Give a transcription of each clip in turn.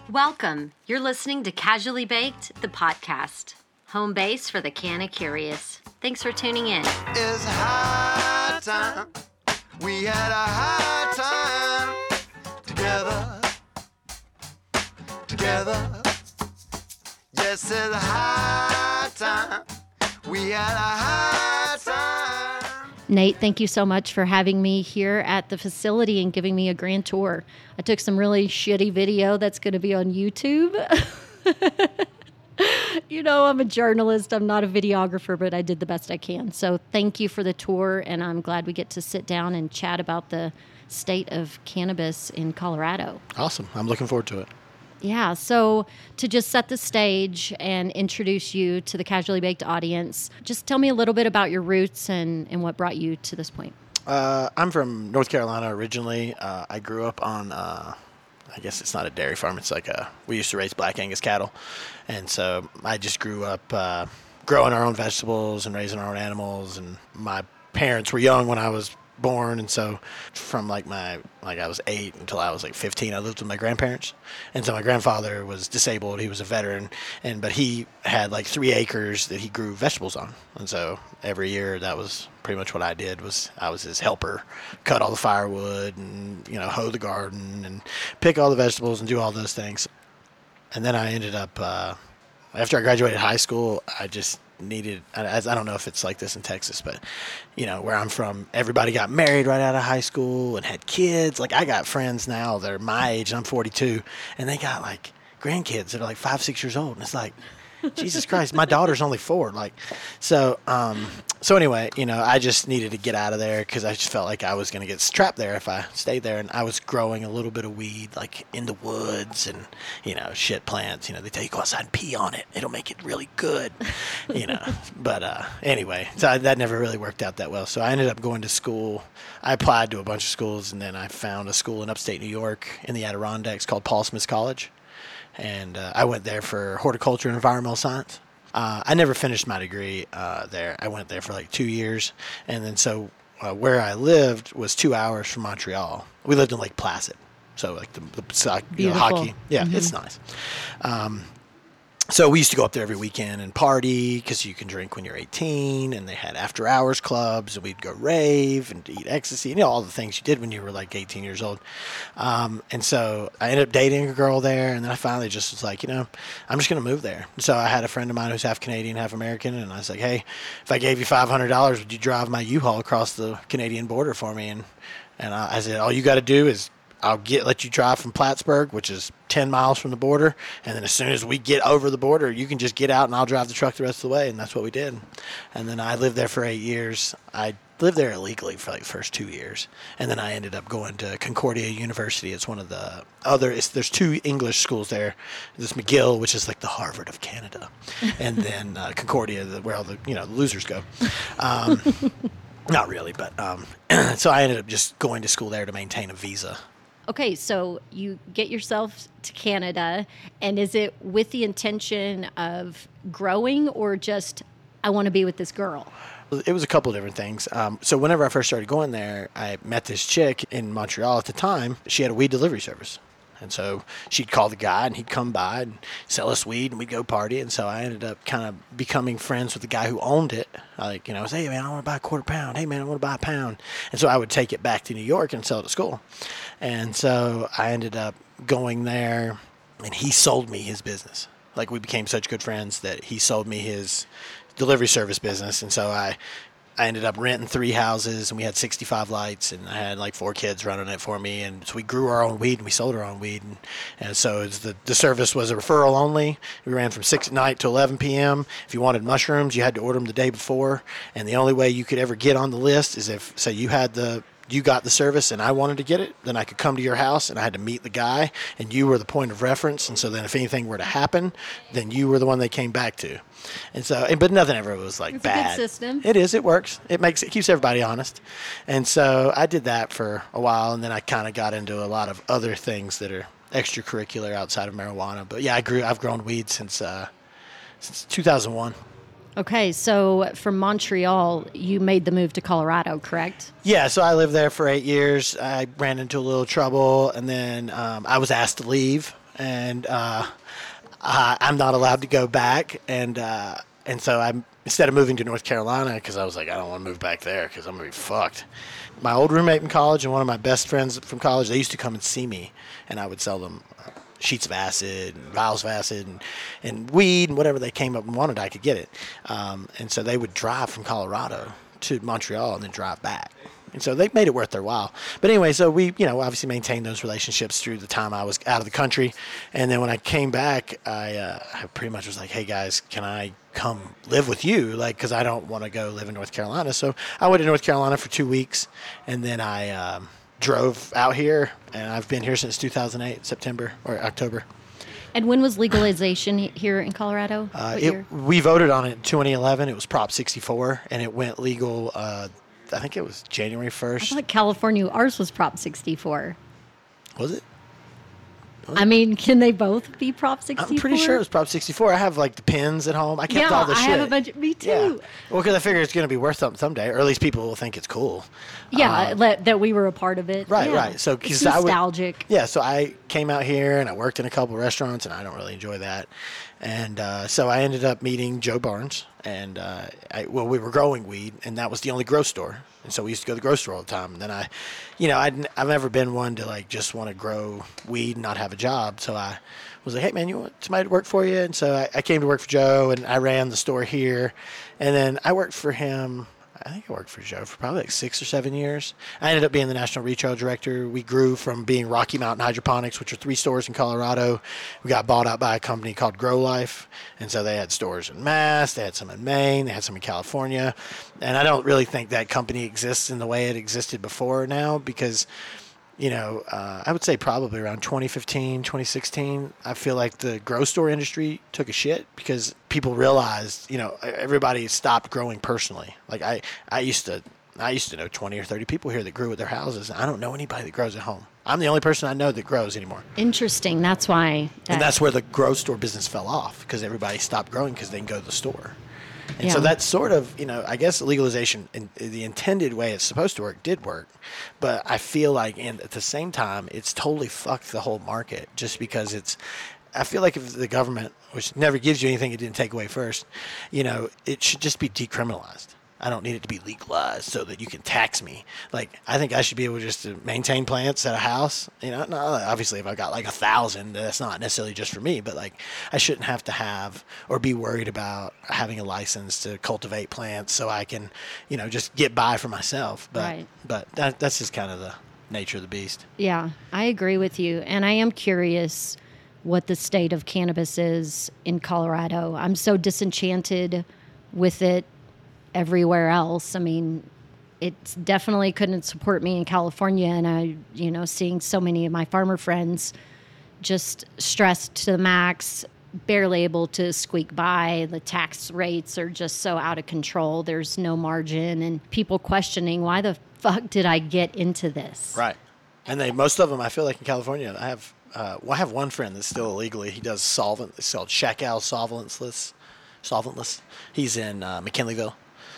Welcome. You're listening to Casually Baked, the podcast. Home base for the canna curious. Thanks for tuning in. It's high time. We had a high time together. Yes, it's high time. We had a high time. Nate, thank you so much for having me here at the facility and giving me a grand tour. I took some really shitty video that's going to be on YouTube. You know, I'm a journalist. I'm not a videographer, but I did the best I can. So thank you for the tour, and I'm glad we get to sit down and chat about the state of cannabis in Colorado. Awesome. I'm looking forward to it. Yeah, so to just set the stage and introduce you to the Casually Baked audience, just tell me a little bit about your roots and what brought you to this point. I'm from North Carolina originally. I grew up on, I guess it's not a dairy farm. It's like we used to raise Black Angus cattle. And so I just grew up growing our own vegetables and raising our own animals. And my parents were young when I was born, and so from I was 8 until I was 15, I lived with my grandparents. And so my grandfather was disabled. He was a veteran, but he had 3 acres that he grew vegetables on. And so every year that was pretty much what I did. I was his helper, cut all the firewood and hoe the garden and pick all the vegetables and do all those things. And then I ended up after I graduated high school, I just needed, I don't know if it's like this in Texas, but where I'm from, everybody got married right out of high school and had kids. I got friends now that are my age, and I'm 42, and they got grandkids that are 5, 6 years old, and it's Jesus Christ, my daughter's only 4. So anyway, I just needed to get out of there because I just felt like I was going to get trapped there if I stayed there. And I was growing a little bit of weed, in the woods and, shit plants. They tell you go outside and pee on it. It'll make it really good, But anyway, so that never really worked out that well. So I ended up going to school. I applied to a bunch of schools, and then I found a school in upstate New York in the Adirondacks called Paul Smith College. And I went there for horticulture and environmental science. I never finished my degree there. I went there for 2 years. And then so where I lived was 2 hours from Montreal. We lived in Lake Placid. So the hockey. Yeah, It's nice. So we used to go up there every weekend and party because you can drink when you're 18, and they had after-hours clubs, and we'd go rave and eat ecstasy, all the things you did when you were 18 years old. And so I ended up dating a girl there, and then I finally just was I'm just going to move there. So I had a friend of mine who's half Canadian, half American, and I was like, hey, if I gave you $500, would you drive my U-Haul across the Canadian border for me? And I said, all you got to do is I'll let you drive from Plattsburgh, which is 10 miles from the border, and then as soon as we get over the border, you can just get out and I'll drive the truck the rest of the way, and that's what we did. And then I lived there for 8 years. I lived there illegally for the first 2 years, and then I ended up going to Concordia University. It's one of the there's 2 English schools there. There's McGill, which is the Harvard of Canada, and then Concordia, where all the losers go. Not really, but so I ended up just going to school there to maintain a visa. Okay, so you get yourself to Canada, and is it with the intention of growing or just, I want to be with this girl? It was a couple of different things. So whenever I first started going there, I met this chick in Montreal at the time. She had a weed delivery service. And so she'd call the guy, and he'd come by and sell us weed, and we'd go party. And so I ended up kind of becoming friends with the guy who owned it. I was, hey, man, I want to buy a quarter pound. Hey, man, I want to buy a pound. And so I would take it back to New York and sell it at school. And so I ended up going there, and he sold me his business. We became such good friends that he sold me his delivery service business. And so I ended up renting 3 houses, and we had 65 lights, and I had 4 kids running it for me. And so we grew our own weed, and we sold our own weed. And so the service was a referral only. We ran from 6 at night to 11 p.m. If you wanted mushrooms, you had to order them the day before. And the only way you could ever get on the list is if, say, you got the service and I wanted to get it, then I could come to your house and I had to meet the guy, and you were the point of reference. And so then if anything were to happen, then you were the one they came back to. And so, but nothing ever was it's bad. A good system. It is. It works. It keeps everybody honest. And so I did that for a while, and then I kind of got into a lot of other things that are extracurricular outside of marijuana. But yeah, I've grown weed since 2001. Okay, so from Montreal, you made the move to Colorado, correct? Yeah, so I lived there for 8 years. I ran into a little trouble, and then I was asked to leave and I'm not allowed to go back, and so I'm instead of moving to North Carolina because I was like, I don't want to move back there because I'm gonna be fucked. My old roommate in college and one of my best friends from college, they used to come and see me, and I would sell them sheets of acid and vials of acid and weed and whatever they came up and wanted, I could get it. And so they would drive from Colorado to Montreal and then drive back. And so they made it worth their while. But anyway, so we, obviously maintained those relationships through the time I was out of the country. And then when I came back, I pretty much was like, hey, guys, can I come live with you? Like, because I don't want to go live in North Carolina. So I went to North Carolina for 2 weeks, and then I drove out here, and I've been here since 2008, September or October. And when was legalization here in Colorado? What year? We voted on it in 2011. It was Prop 64, and it went legal I think it was January 1st. I thought California, ours was Prop 64. Was it? I mean, can they both be Prop 64? I'm pretty sure it was Prop 64. I have like the pins at home. I kept all the shit. I have a bunch. Me too. Yeah. Well, because I figure it's going to be worth something someday, or at least people will think it's cool. Yeah, that we were a part of it. Right, yeah. right. So it's nostalgic. So I came out here and I worked in a couple restaurants, and I don't really enjoy that. And so I ended up meeting Joe Barnes, and we were growing weed, and that was the only grow store. And so we used to go to the grocery store all the time. And then I've never been one to like just want to grow weed and not have a job. So I was like, hey man, you want somebody to work for you? And so I came to work for Joe, and I ran the store here. And then I worked for him. I think I worked for Joe for probably like 6 or 7 years. I ended up being the national retail director. We grew from being Rocky Mountain Hydroponics, which are 3 stores in Colorado. We got bought out by a company called Grow Life. And so they had stores in Mass, they had some in Maine, they had some in California. And I don't really think that company exists in the way it existed before now because, I would say probably around 2015, 2016, I feel like the grow store industry took a shit because people realized, everybody stopped growing personally. Like I used to know 20 or 30 people here that grew at their houses. And I don't know anybody that grows at home. I'm the only person I know that grows anymore. Interesting. That's why. And that's where the grow store business fell off because everybody stopped growing because they can go to the store. And so that's sort of, I guess legalization in the intended way it's supposed to work did work. But I feel like at the same time, it's totally fucked the whole market just because I feel like if the government, which never gives you anything it didn't take away first, it should just be decriminalized. I don't need it to be legalized so that you can tax me. Like, I think I should be able just to maintain plants at a house. Obviously, if I've got like 1,000, that's not necessarily just for me, but like, I shouldn't have to have or be worried about having a license to cultivate plants so I can, just get by for myself. Right. But that's just kind of the nature of the beast. Yeah, I agree with you. And I am curious what the state of cannabis is in Colorado. I'm so disenchanted with it everywhere else. I mean, it definitely couldn't support me in California, and I, seeing so many of my farmer friends just stressed to the max, barely able to squeak by. The tax rates are just so out of control. There's no margin, and people questioning, why the fuck did I get into this? Right. And most of them, I feel like in California, I have one friend that's still illegally. He does solvent. It's called Shackal Solventless. He's in McKinleyville.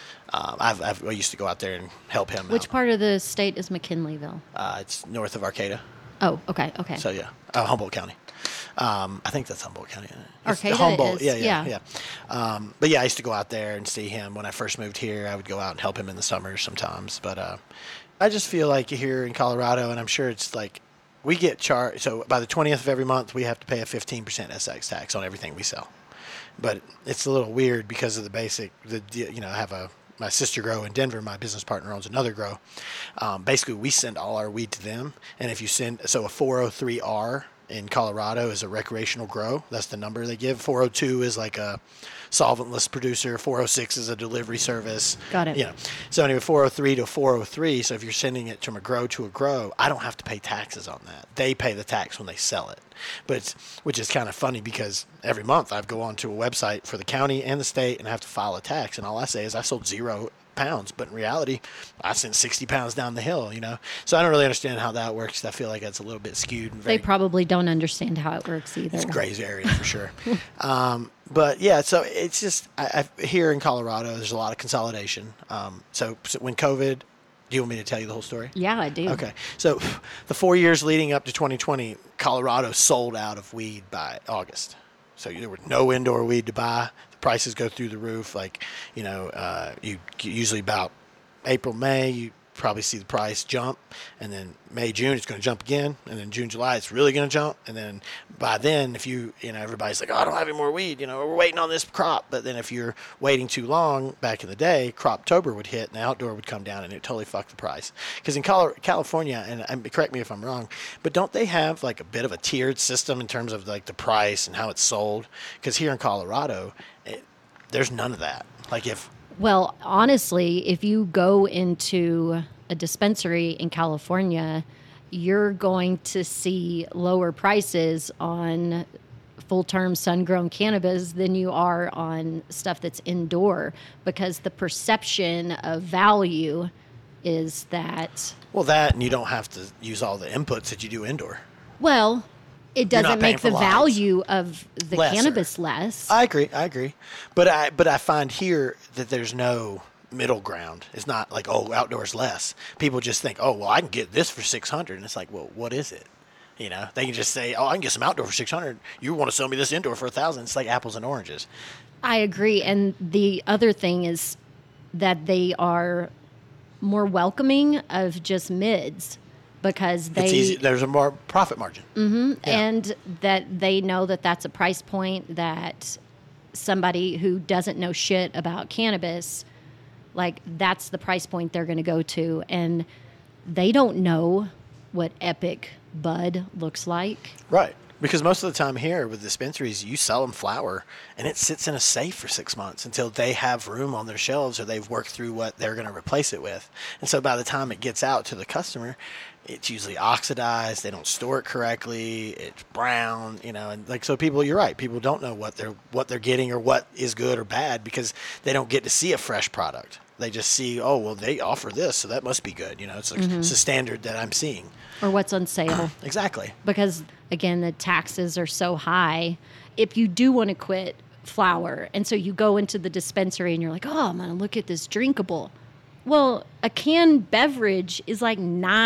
I used to go out there and help him. Which part of the state is McKinleyville? It's north of Arcata. Oh, okay. So yeah, Humboldt County. I think that's Humboldt County. Arcata Humboldt. is, Yeah. But yeah, I used to go out there and see him when I first moved here. I would go out and help him in the summers sometimes. But I just feel like here in Colorado, and I'm sure it's like we get charged. So by the 20th of every month, we have to pay a 15% SX tax on everything we sell. But it's a little weird because of I have my sister grow in Denver. My business partner owns another grow. Basically, we send all our weed to them. And if you a 403R in Colorado is a recreational grow. That's the number they give. 402 is like a solventless producer. 406 is a delivery service. Got it. So anyway, 403 to 403. So if you're sending it from a grow to a grow, I don't have to pay taxes on that. They pay the tax when they sell it. Which is kind of funny because every month I go onto a website for the county and the state and I have to file a tax. And all I say is I sold 0 pounds, but in reality, I sent 60 pounds down the hill, So I don't really understand how that works. I feel like that's a little bit skewed. They probably don't understand how it works either. It's a gray area for sure. But yeah, so it's just, here in Colorado, there's a lot of consolidation. So when COVID Do you want me to tell you the whole story? Yeah, I do. Okay. So the 4 years leading up to 2020, Colorado sold out of weed by August. So there was no indoor weed to buy. The prices go through the roof. Like, you usually about April, May, you probably see the price jump. And then May, June, it's going to jump again. And then June, July, it's really going to jump. And then by then, if everybody's like, oh, I don't have any more weed, we're waiting on this crop. But then if you're waiting too long, back in the day, Croptober would hit and the outdoor would come down and it totally fucked the price. Because in California, and correct me if I'm wrong, but don't they have like a bit of a tiered system in terms of like the price and how it's sold? Because here in Colorado, there's none of that. Like Well, honestly, if you go into a dispensary in California, you're going to see lower prices on full-term sun-grown cannabis than you are on stuff that's indoor, because the perception of value is that... Well, that, and you don't have to use all the inputs that you do indoor. Well, it You're not doesn't paying make for the lines. value of the Lesser. cannabis less. I agree. But I find here that there's no middle ground. It's not like, oh, outdoors less. People just think, oh, well, I can get this for $600, and it's like, well, what is it? They can just say, oh, I can get some outdoor for $600. You want to sell me this indoor for $1,000? It's like apples and oranges. I agree. And the other thing is that they are more welcoming of just mids, because It's easy. There's a more profit margin. Mm-hmm. Yeah. And that they know that that's a price point that somebody who doesn't know shit about cannabis, like, that's the price point they're going to go to. And they don't know what Epic Bud looks like. Right. Because most of the time here with dispensaries, you sell them flower and it sits in a safe for 6 months until they have room on their shelves or they've worked through what they're going to replace it with. And so by the time it gets out to the customer, it's usually oxidized. They don't store it correctly. It's brown, and like, so people, you're right. People don't know what they're getting or what is good or bad because they don't get to see a fresh product. They just see, oh, well, they offer this, so that must be good. It's like it's a standard that I'm seeing. Or what's on sale. Exactly. Because, again, the taxes are so high. If you do want to quit flower, and so you go into the dispensary and you're like, oh, I'm going to look at this drinkable. Well, a canned beverage is like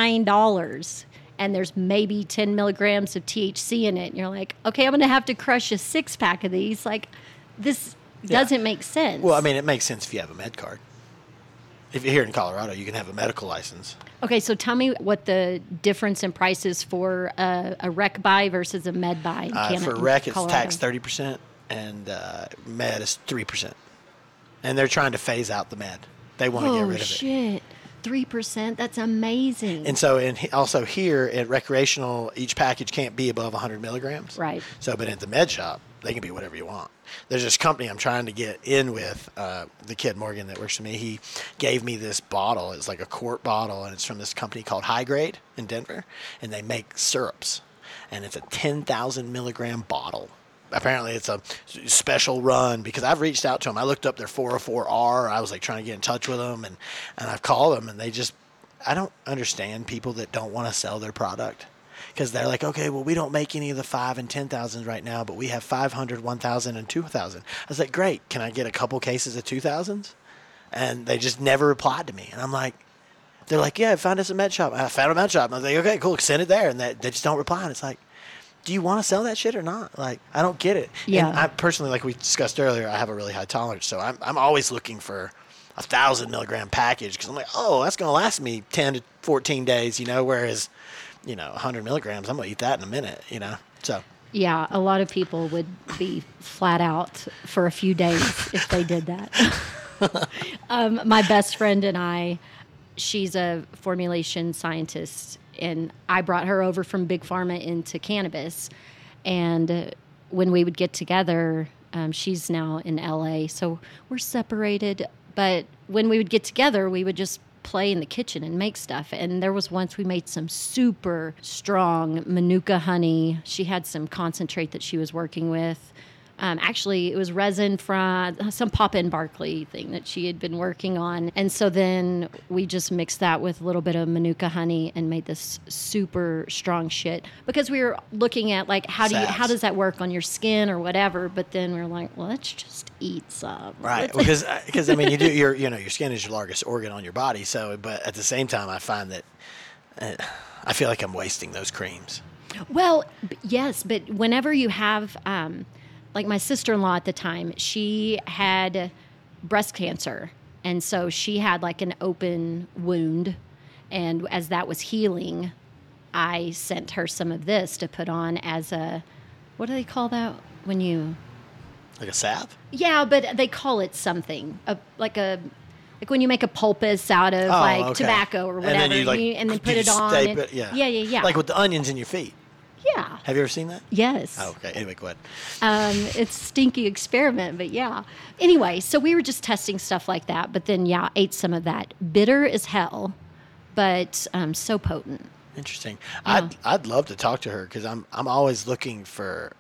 $9, and there's maybe 10 milligrams of THC in it. And you're like, okay, I'm going to have to crush a 6-pack of these. Like, this doesn't make sense. Well, I mean, it makes sense if you have a med card. If you're here in Colorado, you can have a medical license. Okay, so tell me what the difference in price is for a rec buy versus a med buy in Canada. For rec, it's Colorado. taxed 30%, and med is 3%. And they're trying to phase out the med. They want to get rid of it. Shit. 3%? That's amazing. And so, also here at recreational, each package can't be above 100 milligrams. Right. So, but at the med shop, they can be whatever you want. There's this company I'm trying to get in with, the kid Morgan that works for me. He gave me this bottle. It's like a quart bottle, and it's from this company called High Grade in Denver, and they make syrups. And it's a 10,000 milligram bottle. Apparently it's a special run because I've reached out to them. I looked up their 404R. I was like trying to get in touch with them, and I've called them, and I don't understand people that don't want to sell their product. Because they're like, okay, well, we don't make any of the 5 and 10,000 right now, but we have 500, 1,000, and 2,000. I was like, great. Can I get a couple cases of 2,000s? And they just never replied to me. And I'm like, they're like, yeah, find us a med shop. I found a med shop. And I was like, okay, cool, send it there. And they just don't reply. And it's like, do you want to sell that shit or not? Like, I don't get it. Yeah. And I personally, like we discussed earlier, I have a really high tolerance. So I'm always looking for 1,000 milligram package because I'm like, oh, that's going to last me 10 to 14 days, whereas 100 milligrams, I'm going to eat that in a minute, so. Yeah, a lot of people would be flat out for a few days if they did that. My best friend and I, she's a formulation scientist, and I brought her over from Big Pharma into cannabis. And when we would get together, she's now in LA, so we're separated. But when we would get together, we would just play in the kitchen and make stuff. And there was once we made some super strong Manuka honey. She had some concentrate that she was working with. Actually, it was resin from some Papa and Barkley thing that she had been working on. And so then we just mixed that with a little bit of Manuka honey and made this super strong shit. Because we were looking at like how does that work on your skin or whatever. But then we were like, well, let's just eat some. Right, because I mean, you do your skin is your largest organ on your body. So, but at the same time, I find that I feel like I'm wasting those creams. Well, yes, but whenever you have, like my sister-in-law at the time, she had breast cancer. And so she had like an open wound. And as that was healing, I sent her some of this to put on as what do they call that when you... Like a salve? Yeah, but they call it something, like when you make a poultice out of tobacco or whatever, and then put it on. Yeah. Like with the onions in your feet. Yeah. Have you ever seen that? Yes. Oh, okay. Anyway, go ahead. It's a stinky experiment, but yeah. Anyway, so we were just testing stuff like that, but then, ate some of that. Bitter as hell, but so potent. Interesting. Yeah. I'd love to talk to her because I'm always looking for.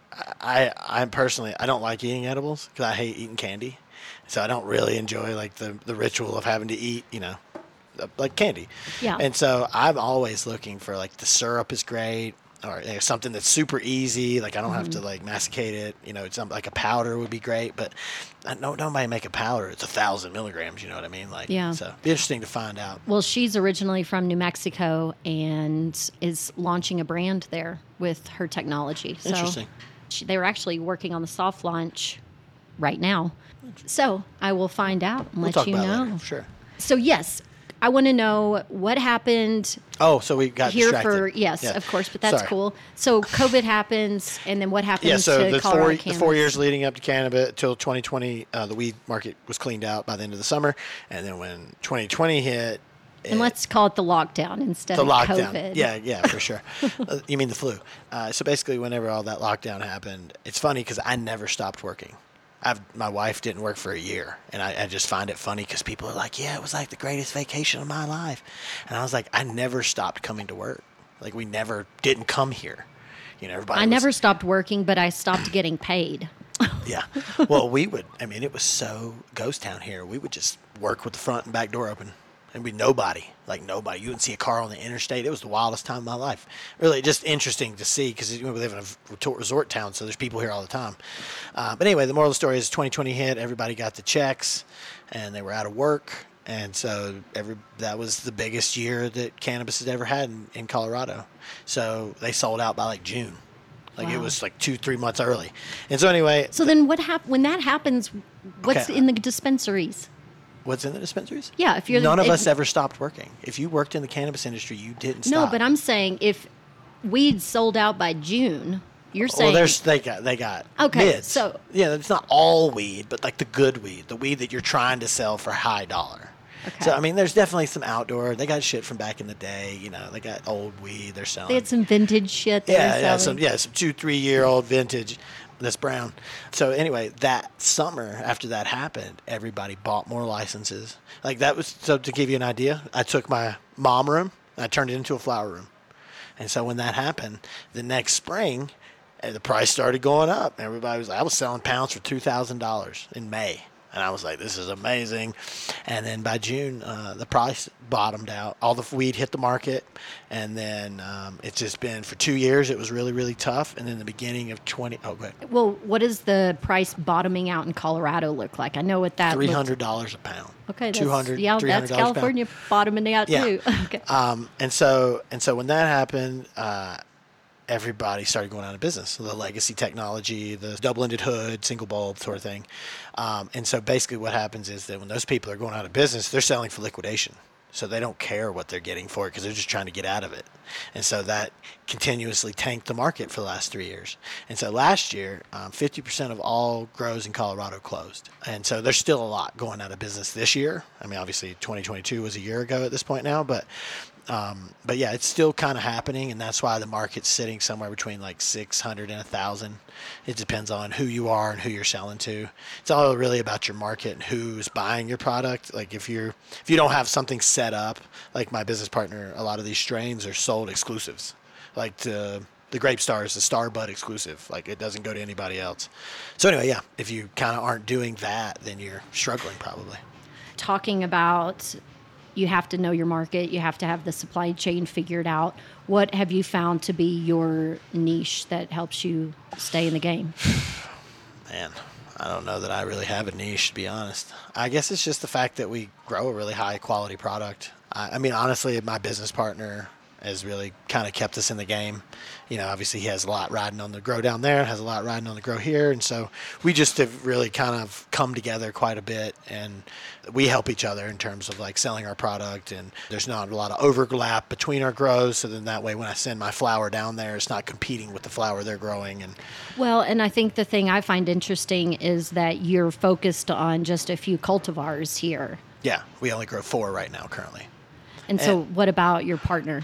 I personally I don't like eating edibles because I hate eating candy, so I don't really enjoy like the ritual of having to eat like candy. Yeah. And so I'm always looking for like the syrup is great or something that's super easy. Like I don't have to like masticate it. It's like a powder would be great, but nobody make a powder. It's 1,000 milligrams. You know what I mean? Like yeah. So it'd be interesting to find out. Well, she's originally from New Mexico and is launching a brand there with her technology. So Interesting. They were actually working on the soft launch right now. So I will find out and We'll let talk you about it know. later. Sure. So yes, I want to know what happened. Oh, so we got here distracted. yes, Yeah. of course, but that's Sorry. cool. So COVID happens, and then what happens Yeah, so to the Colorado the cannabis? 4 years leading up to cannabis till 2020, the weed market was cleaned out by the end of the summer, and then when 2020 hit, And let's call it the lockdown instead the of lockdown. COVID. Yeah, for sure. You mean the flu? So basically, whenever all that lockdown happened, it's funny because I never stopped working. My wife didn't work for a year, and I just find it funny because people are like, "Yeah, it was like the greatest vacation of my life," and I was like, I never stopped coming to work. Like we never didn't come here. Everybody. I never stopped working, but I stopped getting paid. Yeah. Well, it was so ghost town here. We would just work with the front and back door open. And be nobody. You wouldn't see a car on the interstate. It was the wildest time of my life. Really just interesting to see because we live in a resort town, so there's people here all the time. But anyway, the moral of the story is 2020 hit. Everybody got the checks, and they were out of work. And so that was the biggest year that cannabis has ever had in Colorado. So they sold out by like June. Like it was like 2-3 months early. And so anyway. So then when that happens, what's in the dispensaries? What's in the dispensaries? Yeah, none of us ever stopped working. If you worked in the cannabis industry, you didn't stop. No, but I'm saying if weed sold out by June, you're saying they got okay. Mids. So it's not all weed, but like the good weed, the weed that you're trying to sell for high dollar. Okay. So there's definitely some outdoor. They got shit from back in the day. They got old weed they're selling. They had some vintage shit. Some 2-3 year old vintage. That's brown. So anyway, that summer after that happened, everybody bought more licenses. Like that was so to give you an idea. I took my mom room and I turned it into a flower room. And so when that happened, the next spring, the price started going up. Everybody was like, I was selling pounds for $2,000 in May. And I was like, this is amazing. And then by June, the price bottomed out. All the weed hit the market. And then it's just been, for 2 years, it was really, really tough. And then the beginning of go ahead. Well, what does the price bottoming out in Colorado look like? I know what that $300 a pound. Okay, that's, $200, yeah, $300 that's California bottoming out too. Okay. And so when that happened, everybody started going out of business. So the legacy technology, the double-ended hood, single bulb sort of thing. And so basically what happens is that when those people are going out of business, they're selling for liquidation. So they don't care what they're getting for it because they're just trying to get out of it. And so that continuously tanked the market for the last 3 years. And so last year, 50% of all grows in Colorado closed. And so there's still a lot going out of business this year. Obviously 2022 was a year ago at this point now, but yeah, it's still kind of happening, and that's why the market's sitting somewhere between like 600 and 1,000. It depends on who you are and who you're selling to. It's all really about your market and who's buying your product. Like if you don't have something set up, like my business partner, a lot of these strains are sold exclusives, like to The Grape Star is a Star Bud exclusive. Like, it doesn't go to anybody else. So anyway, yeah, if you kind of aren't doing that, then you're struggling probably. Talking about you have to know your market, you have to have the supply chain figured out. What have you found to be your niche that helps you stay in the game? Man, I don't know that I really have a niche, to be honest. I guess it's just the fact that we grow a really high quality product. I mean, honestly, my business partner has really kind of kept us in the game. Obviously he has a lot riding on the grow down there, has a lot riding on the grow here. And so we just have really kind of come together quite a bit, and we help each other in terms of like selling our product, and there's not a lot of overlap between our grows. So then that way, when I send my flower down there, it's not competing with the flower they're growing. And I think the thing I find interesting is that you're focused on just a few cultivars here. Yeah, we only grow 4 right now currently. And so what about your partner?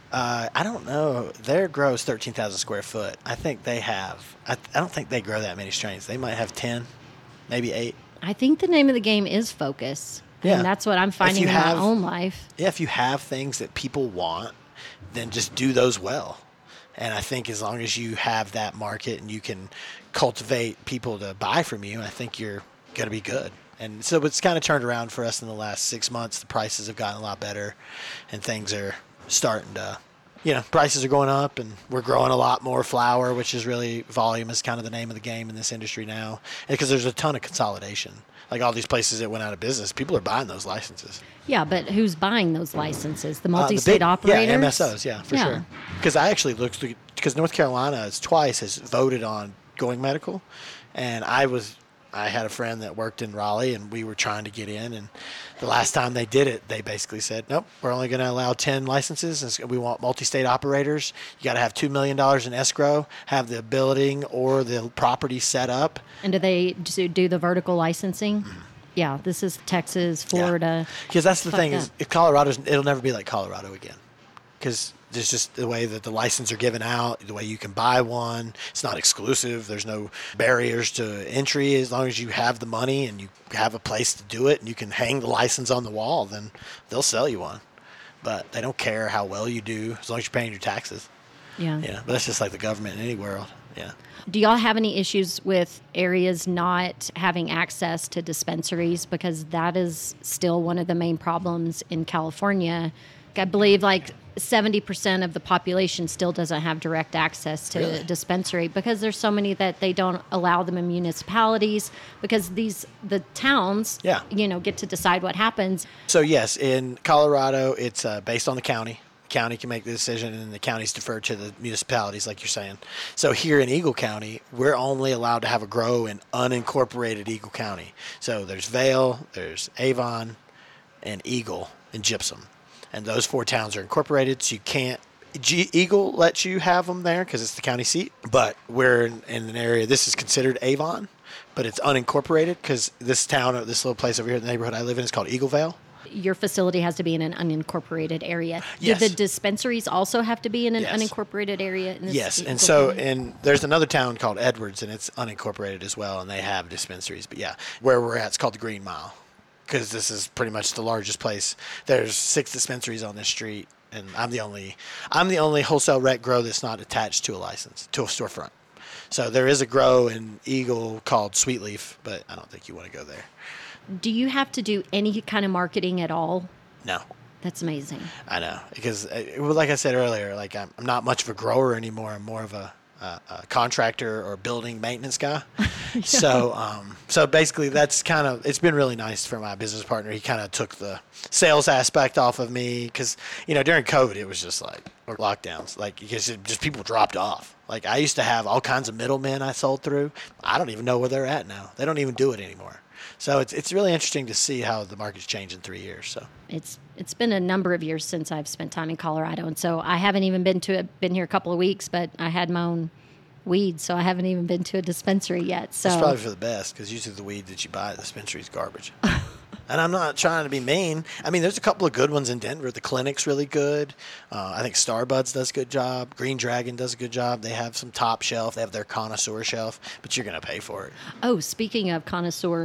I don't know. Their grow is 13,000 square foot. I think they have. I don't think they grow that many strains. They might have 10, maybe 8. I think the name of the game is focus. Yeah. And that's what I'm finding in my own life. Yeah, if you have things that people want, then just do those well. And I think as long as you have that market and you can cultivate people to buy from you, I think you're going to be good. And so it's kind of turned around for us in the last 6 months. The prices have gotten a lot better, and things are starting to, prices are going up, and we're growing a lot more flower, which is really, volume is kind of the name of the game in this industry now, because there's a ton of consolidation. Like all these places that went out of business, people are buying those licenses. Yeah, but who's buying those licenses? The multi-state operators? Yeah, MSOs, yeah, for sure. Because I actually looked, because North Carolina twice has voted on going medical, and I had a friend that worked in Raleigh, and we were trying to get in. And the last time they did it, they basically said, nope, we're only going to allow 10 licenses. And we want multi-state operators. You got to have $2 million in escrow, have the building or the property set up. And do they do the vertical licensing? Mm-hmm. Yeah, this is Texas, Florida. Because that's the thing is, if it'll never be like Colorado again. Because there's just the way that the licenses are given out, the way you can buy one. It's not exclusive. There's no barriers to entry. As long as you have the money and you have a place to do it and you can hang the license on the wall, then they'll sell you one. But they don't care how well you do as long as you're paying your taxes. Yeah. But that's just like the government in any world. Yeah. Do y'all have any issues with areas not having access to dispensaries? Because that is still one of the main problems in California. I believe like 70% of the population still doesn't have direct access to a dispensary because there's so many that they don't allow them in municipalities because the towns, get to decide what happens. So yes, in Colorado, it's based on the county. The county can make the decision, and the counties defer to the municipalities, like you're saying. So here in Eagle County, we're only allowed to have a grow in unincorporated Eagle County. So there's Vail, there's Avon, and Eagle, and Gypsum. And those 4 towns are incorporated, so you can't. Eagle lets you have them there because it's the county seat. But we're in an area. This is considered Avon, but it's unincorporated because this town, or this little place over here in the neighborhood I live in, is called Eaglevale. Your facility has to be in an unincorporated area. Yes. Do the dispensaries also have to be in an unincorporated area? In this yes, and there's another town called Edwards, and it's unincorporated as well, and they have dispensaries. But yeah, where we're at, it's called the Green Mile. Because this is pretty much the largest place. There's 6 dispensaries on this street, and I'm the only wholesale rec grow that's not attached to a license, to a storefront. So there is a grow in Eagle called Sweet Leaf, but I don't think you want to go there. Do you have to do any kind of marketing at all? No. That's amazing. I know, because like I said earlier, like I'm not much of a grower anymore. I'm more of a contractor or building maintenance guy. So basically that's it's been really nice for my business partner. He kind of took the sales aspect off of me because, during COVID, it was just like, or lockdowns, like because just people dropped off. Like I used to have all kinds of middlemen I sold through. I don't even know where they're at now. They don't even do it anymore. So it's really interesting to see how the market's changed in 3 years. So it's been a number of years since I've spent time in Colorado, and so I haven't even been here a couple of weeks, but I had my own weed, so I haven't even been to a dispensary yet. So it's probably for the best because usually the weed that you buy at the dispensary is garbage. And I'm not trying to be mean. I mean, there's a couple of good ones in Denver. The Clinic's really good. I think Starbuds does a good job. Green Dragon does a good job. They have some top shelf. They have their connoisseur shelf, but you're going to pay for it. Oh, speaking of connoisseur,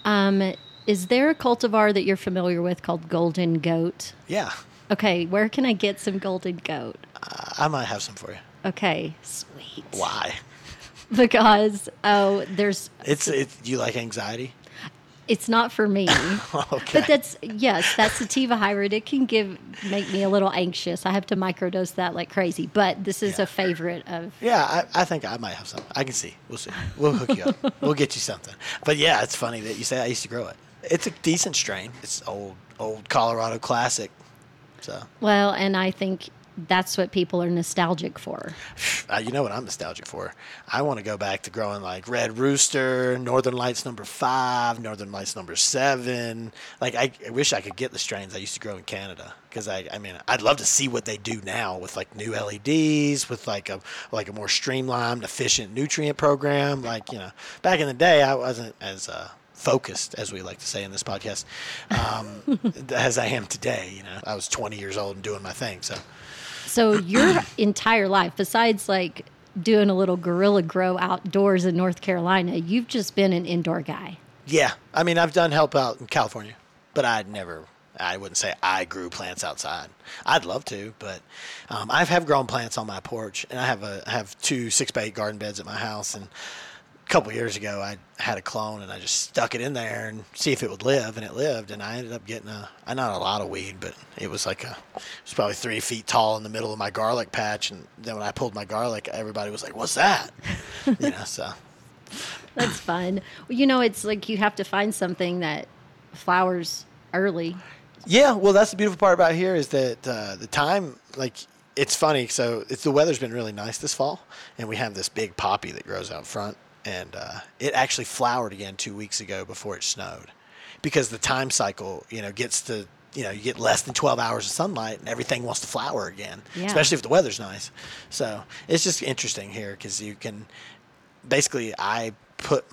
is there a cultivar that you're familiar with called Golden Goat? Yeah. Okay, where can I get some Golden Goat? I might have some for you. Okay, sweet. Why? Because there's It's you like anxiety? it's not for me. Okay. But that sativa hybrid. It can make me a little anxious. I have to microdose that like crazy. But this is a favorite of. Yeah, I think I might have some. I can see. We'll see. We'll hook you up. We'll get you something. But yeah, it's funny that you say I used to grow it. It's a decent strain. It's old Colorado classic. So. Well, and I think that's what people are nostalgic for. You know what I'm nostalgic for? I want to go back to growing like Red Rooster, Northern Lights number 5, Northern Lights number 7. Like I wish I could get the strains I used to grow in Canada, because I mean I'd love to see what they do now with like new LEDs, with like a more streamlined, efficient nutrient program. Like, you know, back in the day I wasn't as focused, as we like to say in this podcast, as I am today. You know, I was 20 years old and doing my thing. So your entire life, besides like doing a little guerrilla grow outdoors in North Carolina, you've just been an indoor guy. Yeah. I mean, I've done help out in California, but I wouldn't say I grew plants outside. I'd love to, but I have grown plants on my porch, and I have 2 6x8 garden beds at my house. And a couple of years ago, I had a clone, and I just stuck it in there and see if it would live, and it lived. And I ended up getting not a lot of weed, but it was probably 3 feet tall in the middle of my garlic patch. And then when I pulled my garlic, everybody was like, "What's that?" You know, so. That's fun. Well, you know, it's like you have to find something that flowers early. Yeah, well, that's the beautiful part about here is that the time, like, it's funny. So the weather's been really nice this fall, and we have this big poppy that grows out front. And it actually flowered again 2 weeks ago before it snowed, because the time cycle, you know, gets to, you know, you get less than 12 hours of sunlight and everything wants to flower again, especially if the weather's nice. So it's just interesting here, because you can basically, I put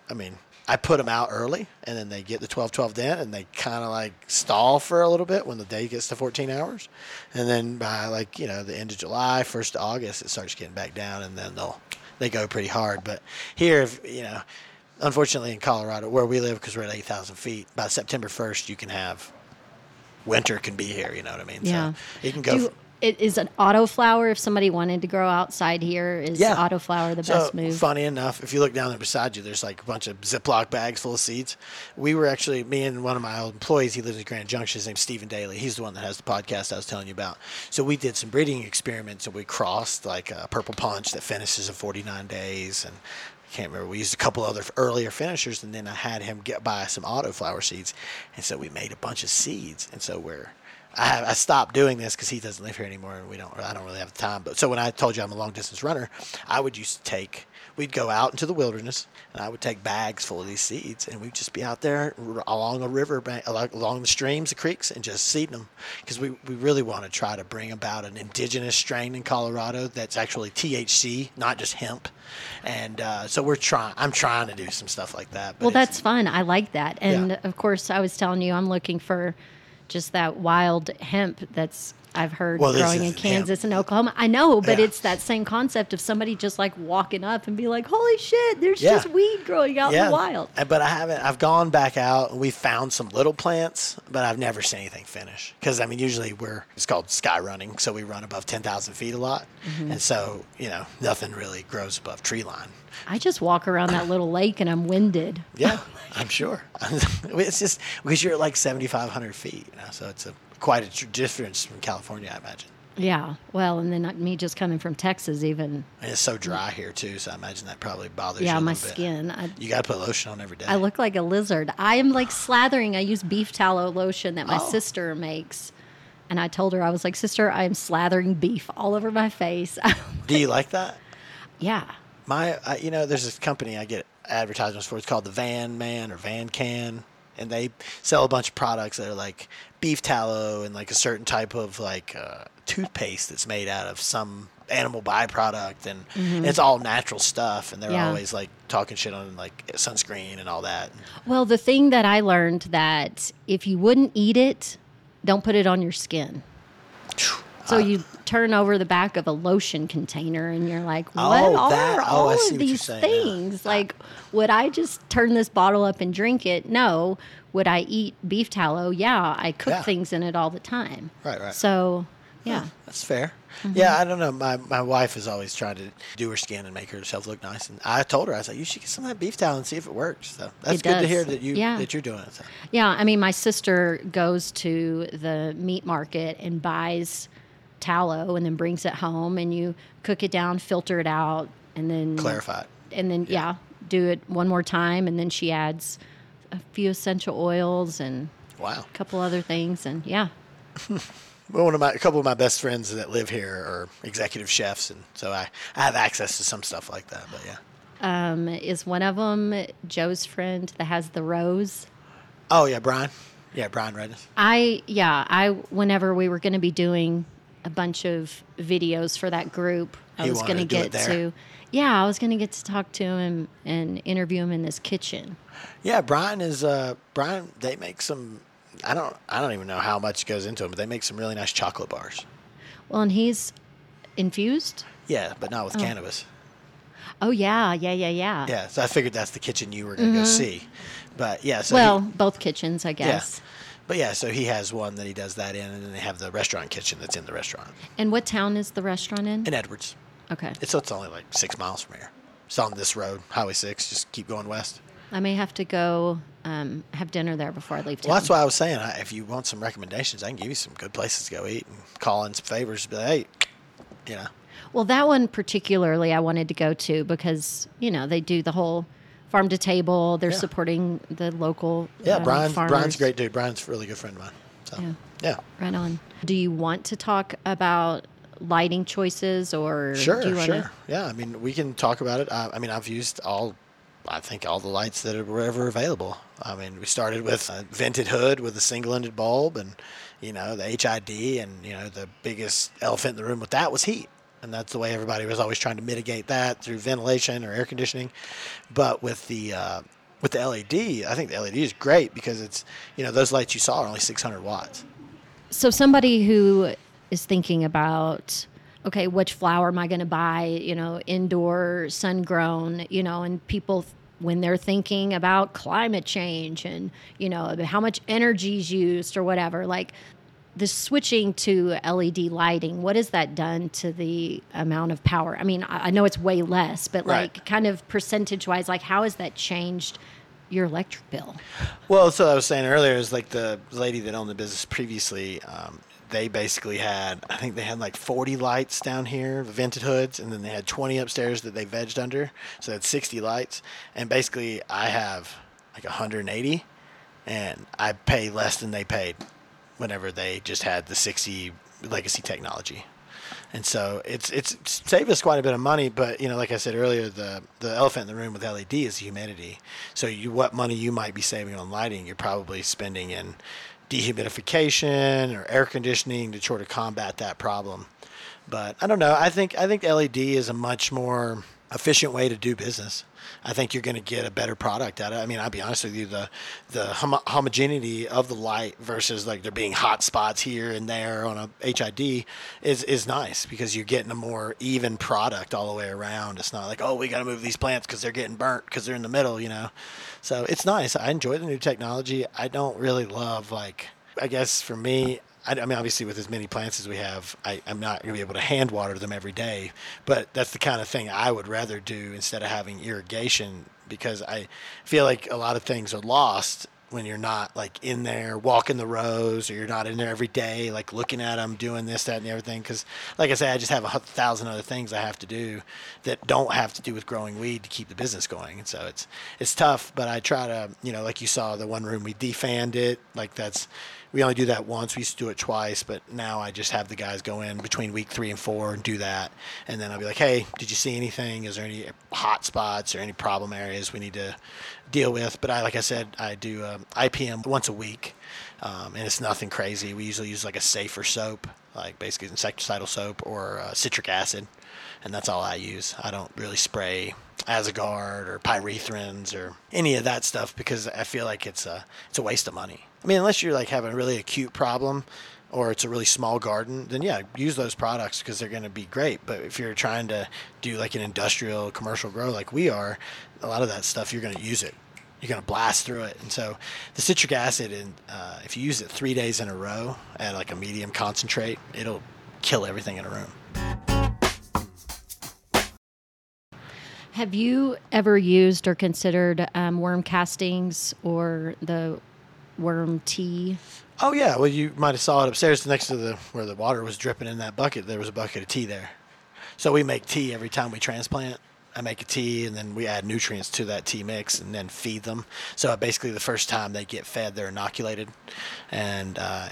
them out early, and then they get the 12-12 dent, and they kind of like stall for a little bit when the day gets to 14 hours. And then by like, you know, the end of July, 1st of August, it starts getting back down, and then they go pretty hard. But here, you know, unfortunately in Colorado, where we live, because we're at 8,000 feet, by September 1st, you can have winter can be here. You know what I mean? Yeah. So you can go. It is an autoflower. If somebody wanted to grow outside here, is autoflower the best move? Funny enough, if you look down there beside you, there's like a bunch of Ziploc bags full of seeds. We were actually, me and one of my old employees, he lives in Grand Junction, his name's Stephen Daly. He's the one that has the podcast I was telling you about. So we did some breeding experiments, and we crossed like a purple punch that finishes in 49 days. And I can't remember, we used a couple other earlier finishers, and then I had him buy some autoflower seeds. And so we made a bunch of seeds. And so I stopped doing this because he doesn't live here anymore, and I don't really have the time. But so when I told you I'm a long distance runner, we'd go out into the wilderness, and I would take bags full of these seeds, and we'd just be out there along a river bank, along the streams, the creeks, and just seeding them, because we really want to try to bring about an indigenous strain in Colorado that's actually THC, not just hemp. And so I'm trying to do some stuff like that. But well, that's fun. I like that. And of course, I was telling you, I'm looking for just that wild hemp that's I've heard growing in Kansas and Oklahoma. I know, but it's that same concept of somebody just like walking up and be like, "Holy shit, there's just weed growing out in the wild." But I've gone back out and we found some little plants, but I've never seen anything finish. Because I mean, usually it's called sky running, so we run above 10,000 feet a lot, and so you know nothing really grows above tree line. I just walk around that little lake and I'm winded. Yeah, I'm sure. It's just because you're at like 7,500 feet, you know, so it's quite a difference from California, I imagine. Yeah, well, and then me just coming from Texas, even. And it's so dry here too, so I imagine that probably bothers you a little my bit. skin. You got to put lotion on every day. I look like a lizard. I am like slathering. I use beef tallow lotion that my sister makes. And I told her, I was like, "Sister, I am slathering beef all over my face." Do you like that? Yeah. There's this company I get advertisements for. It's called the Van Man or Van Can, and they sell a bunch of products that are like beef tallow and like a certain type of like toothpaste that's made out of some animal byproduct, and it's all natural stuff. And they're always like talking shit on like sunscreen and all that. Well, the thing that I learned that if you wouldn't eat it, don't put it on your skin. So you turn over the back of a lotion container and you're like, what are all of these things? Yeah. Like, would I just turn this bottle up and drink it? No. Would I eat beef tallow? Yeah. I cook things in it all the time. Right. So, yeah. That's fair. Yeah, I don't know. My wife is always trying to do her skin and make herself look nice, and I told her, I was like, you should get some of that beef tallow and see if it works. So that's It good to does. hear that Yeah. that you're doing it. So. Yeah, I mean, my sister goes to the meat market and buys tallow and then brings it home, and you cook it down, filter it out, and then Clarify it. and then do it one more time, and then she adds a few essential oils and Wow. a couple other things, and Well, a couple of my best friends that live here are executive chefs, and so I have access to some stuff like that. But yeah. is one of them Joe's friend that has the rose? Oh yeah, Brian. Yeah, Brian Redness. I whenever we were going to be doing a bunch of videos for that group, I He was wanted going to to do get it there? I was going to get to talk to him and interview him in this kitchen. Yeah, Brian is Brian. They make some. I don't even know how much goes into them, but they make some really nice chocolate bars. Well, and he's infused. Yeah, but not with cannabis. Oh yeah. Yeah, so I figured that's the kitchen you were going to go see. But yeah, so Well, both kitchens, I guess. but yeah, so he has one that he does that in, and then they have the restaurant kitchen that's in the restaurant And what town is the restaurant in? in Edwards. Okay. It's only like 6 miles from here. It's on this road, Highway 6. Just keep going west. I may have to go have dinner there before I leave town. Well, that's why I was saying, if you want some recommendations, I can give you some good places to go eat and call in some favors. Be like, hey, you know. Well, that one particularly I wanted to go to because, they do the whole farm to table. They're Yeah. supporting the local Yeah, Brian's farmers. a great dude. Brian's a really good friend of mine. So, yeah. Right on. Do you want to talk about lighting choices or Sure, do you want sure. Yeah, I mean, we can talk about it. I've used all the lights that were ever available. I mean, we started with a vented hood with a single-ended bulb and, the HID and, the biggest elephant in the room with that was heat. And that's the way everybody was always trying to mitigate that through ventilation or air conditioning. But with the LED, I think the LED is great because it's, those lights you saw are only 600 watts. So somebody who is thinking about, okay, which flower am I going to buy, indoor, sun-grown, and people, when they're thinking about climate change and, how much energy is used or whatever, like the switching to LED lighting, what has that done to the amount of power? I mean, I know it's way less, but Right. like kind of percentage-wise, like how has that changed your electric bill? Well, so I was saying earlier is like the lady that owned the business previously, they basically had, I think they had like 40 lights down here, vented hoods, and then they had 20 upstairs that they vegged under. So they had 60 lights. And basically I have like 180 and I pay less than they paid whenever they just had the 60 legacy technology. And so it's saved us quite a bit of money, but like I said earlier, the elephant in the room with LED is humidity. So what money you might be saving on lighting, you're probably spending in dehumidification or air conditioning to sort of combat that problem. But I don't know. I think LED is a much more efficient way to do business. I think you're going to get a better product out of it. I mean, I'll be honest with you, the homogeneity of the light versus like there being hot spots here and there on a HID is nice because you're getting a more even product all the way around. It's not like, oh, we got to move these plants because they're getting burnt because they're in the middle, So it's nice. I enjoy the new technology. I don't really love, I guess for me, I mean, obviously, with as many plants as we have, I'm not going to be able to hand water them every day. But that's the kind of thing I would rather do instead of having irrigation because I feel like a lot of things are lost when you're not in there walking the rows or you're not in there every day, looking at them, doing this, that, and the everything. Because, like I say, I just have 1,000 other things I have to do that don't have to do with growing weed to keep the business going. And so it's tough, but I try to, like you saw the one room, we defanned it. We only do that once. We used to do it twice, but now I just have the guys go in between week 3 and 4 and do that. And then I'll be like, hey, did you see anything? Is there any hot spots or any problem areas we need to deal with? But like I said, I do IPM once a week, and it's nothing crazy. We usually use a safer soap, basically insecticidal soap or citric acid, and that's all I use. I don't really spray Azagard or pyrethrins or any of that stuff because I feel like it's a waste of money. I mean, unless you're having a really acute problem or it's a really small garden, then yeah, use those products because they're going to be great. But if you're trying to do an industrial commercial grow like we are, a lot of that stuff, you're going to use it. You're going to blast through it. And so the citric acid, if you use it 3 days in a row at a medium concentrate, it'll kill everything in a room. Have you ever used or considered worm castings or the worm tea? Oh yeah, well you might have saw it upstairs next to where the water was dripping in that bucket. There was a bucket of tea there. So we make tea every time we transplant. I make a tea, and then we add nutrients to that tea mix, and then feed them. So basically, the first time they get fed, they're inoculated, and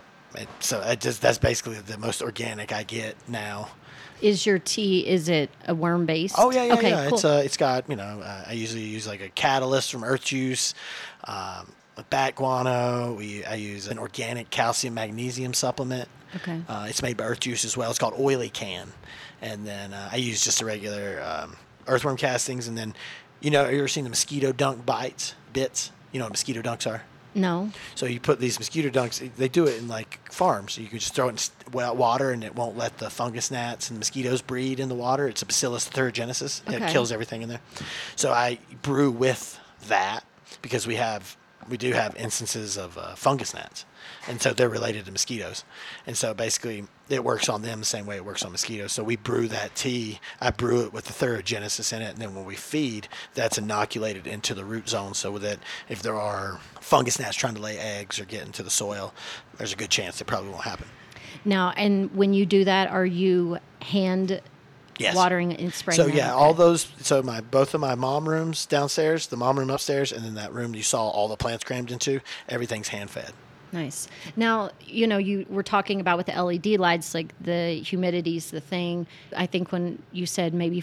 that's basically the most organic I get now. Is your tea, is it a worm based? Oh yeah. Okay, cool. It's got I usually use like a catalyst from Earth Juice, a bat guano. I use an organic calcium magnesium supplement. Okay. It's made by Earth Juice as well. It's called Oily Can, and then I use just a regular earthworm castings, and then you ever seen the mosquito dunk bits? You know what mosquito dunks are? No. So you put these mosquito dunks, they do it in like farms. So you can just throw it in water, and it won't let the fungus gnats and mosquitoes breed in the water. It's a Bacillus thuringiensis. Okay. It kills everything in there. So I brew with that because we do have instances of fungus gnats. And so they're related to mosquitoes. And so basically it works on them the same way it works on mosquitoes. So we brew that tea. I brew it with the thuringiensis in it. And then when we feed, that's inoculated into the root zone so that if there are fungus gnats trying to lay eggs or get into the soil, there's a good chance it probably won't happen. Now, and when you do that, are you hand Yes. watering and spraying? So that? yeah, Okay. all those. So both of my mom rooms downstairs, the mom room upstairs, and then that room you saw all the plants crammed into, everything's hand fed. Nice. Now, you were talking about with the LED lights, like the humidity's the thing. I think when you said maybe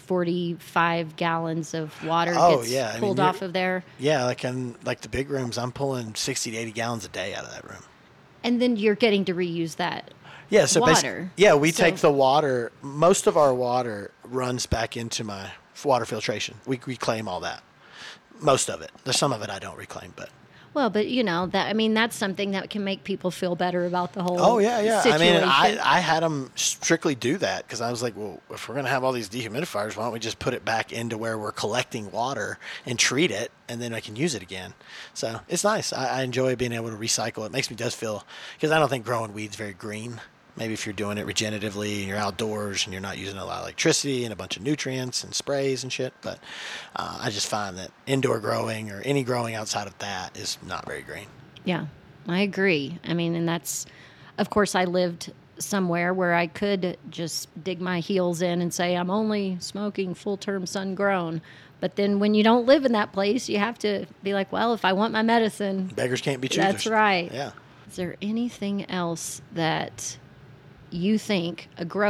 45 gallons of water gets pulled off of there. Yeah, like the big rooms, I'm pulling 60 to 80 gallons a day out of that room. And then you're getting to reuse that. Yeah, so water. We take the water. Most of our water runs back into my water filtration. We reclaim all that. Most of it. There's some of it I don't reclaim, but. Well, but that's something that can make people feel better about the whole. Oh yeah. situation. I mean, I had them strictly do that because I was like, well, if we're gonna have all these dehumidifiers, why don't we just put it back into where we're collecting water and treat it, and then I can use it again. So it's nice. I enjoy being able to recycle. It makes me feel because I don't think growing weeds very green. Maybe if you're doing it regeneratively and you're outdoors and you're not using a lot of electricity and a bunch of nutrients and sprays and shit. But I just find that indoor growing or any growing outside of that is not very green. Yeah, I agree. I mean, and that's, of course, I lived somewhere where I could just dig my heels in and say, I'm only smoking full-term sun-grown. But then when you don't live in that place, you have to be like, well, if I want my medicine. Beggars can't be choosers. That's right. Yeah. Is there anything else that you think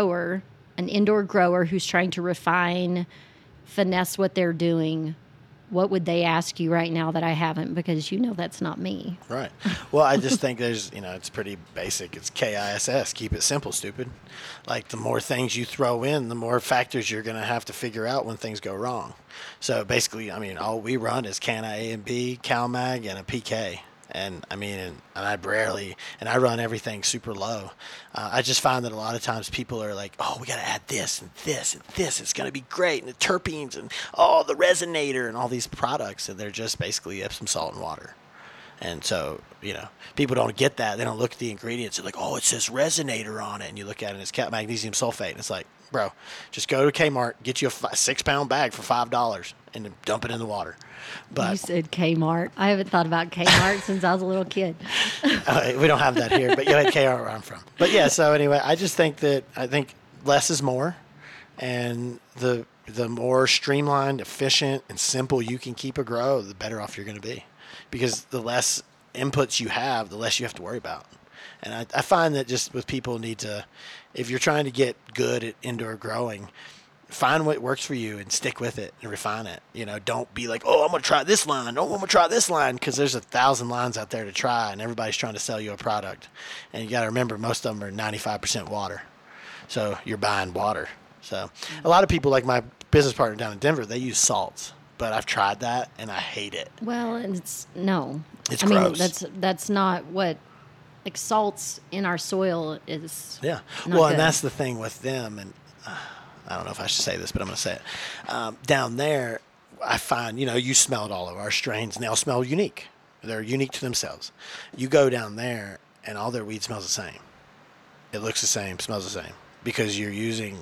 an indoor grower who's trying to refine, finesse what they're doing, what would they ask you right now that I haven't? Because that's not me. Right. Well, I just think there's, it's pretty basic. It's KISS. Keep it simple, stupid. Like the more things you throw in, the more factors you're going to have to figure out when things go wrong. So basically, all we run is Canna A and B, CalMag, and a PK. And I run everything super low. I just find that a lot of times people are like, oh, we got to add this and this and this. It's going to be great. And the terpenes and the resonator and all these products. And they're just basically Epsom salt and water. And so, people don't get that. They don't look at the ingredients. They're like, oh, it says resonator on it. And you look at it and it's magnesium sulfate. And it's like, bro, just go to Kmart, get you a 6-pound bag for $5 and then dump it in the water. But You said Kmart. I haven't thought about Kmart since I was a little kid. we don't have that here, but you had Kmart where I'm from. But yeah, so anyway, I think less is more, and the more streamlined, efficient, and simple you can keep a grow, the better off you're going to be, because the less inputs you have, the less you have to worry about. And I find that just with people if you're trying to get good at indoor growing, find what works for you and stick with it and refine it. Don't be like, oh, I'm going to try this line. Oh, I'm going to try this line, because there's 1,000 lines out there to try, and everybody's trying to sell you a product. And you got to remember, most of them are 95% water. So you're buying water. So a lot of people, like my business partner down in Denver, they use salts. But I've tried that, and I hate it. Well, it's gross. That's not what, like, salts in our soil is. Yeah. Not Well, good. and that's the thing with them, and I don't know if I should say this, but I'm going to say it. Down there, I find, you smelled all of our strains, and they all smell unique. They're unique to themselves. You go down there, and all their weed smells the same. It looks the same, smells the same, because you're using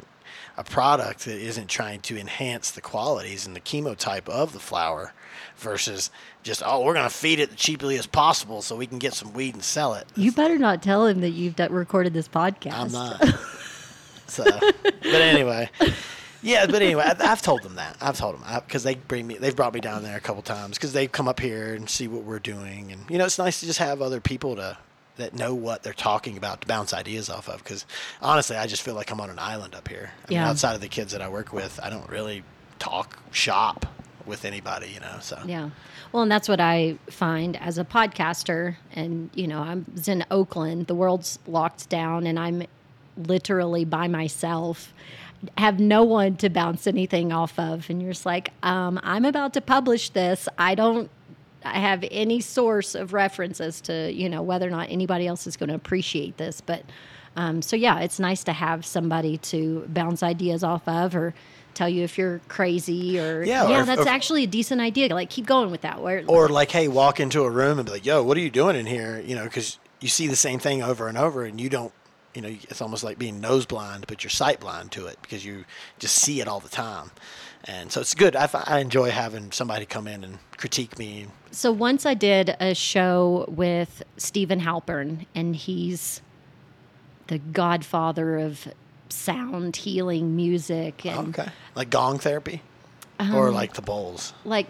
a product that isn't trying to enhance the qualities and the chemotype of the flower versus just, we're going to feed it the cheaply as possible so we can get some weed and sell it. You better not tell him that you've recorded this podcast. I'm not. So, but anyway. Yeah, but anyway, I've told them that. I've told them because they've brought me down there a couple times because they come up here and see what we're doing, and it's nice to just have other people that know what they're talking about to bounce ideas off of. Because honestly, I just feel like I'm on an island up here. I mean, outside of the kids that I work with, I don't really talk shop with anybody, So yeah, well, and that's what I find as a podcaster, and I'm in Oakland. The world's locked down, and I'm literally by myself. Have no one to bounce anything off of, and you're just like, I'm about to publish this. I have any source of reference as to whether or not anybody else is going to appreciate this. But so yeah, it's nice to have somebody to bounce ideas off of, or tell you if you're crazy, or that's actually a decent idea. Like, keep going with that. Or like, hey, walk into a room and be like, yo, what are you doing in here? Because you see the same thing over and over, and you don't. It's almost like being nose blind, but you're sight blind to it because you just see it all the time. And so it's good. I enjoy having somebody come in and critique me. So once I did a show with Stephen Halpern, and he's the godfather of sound healing music. And, okay. Like gong therapy? Or like the bowls? Like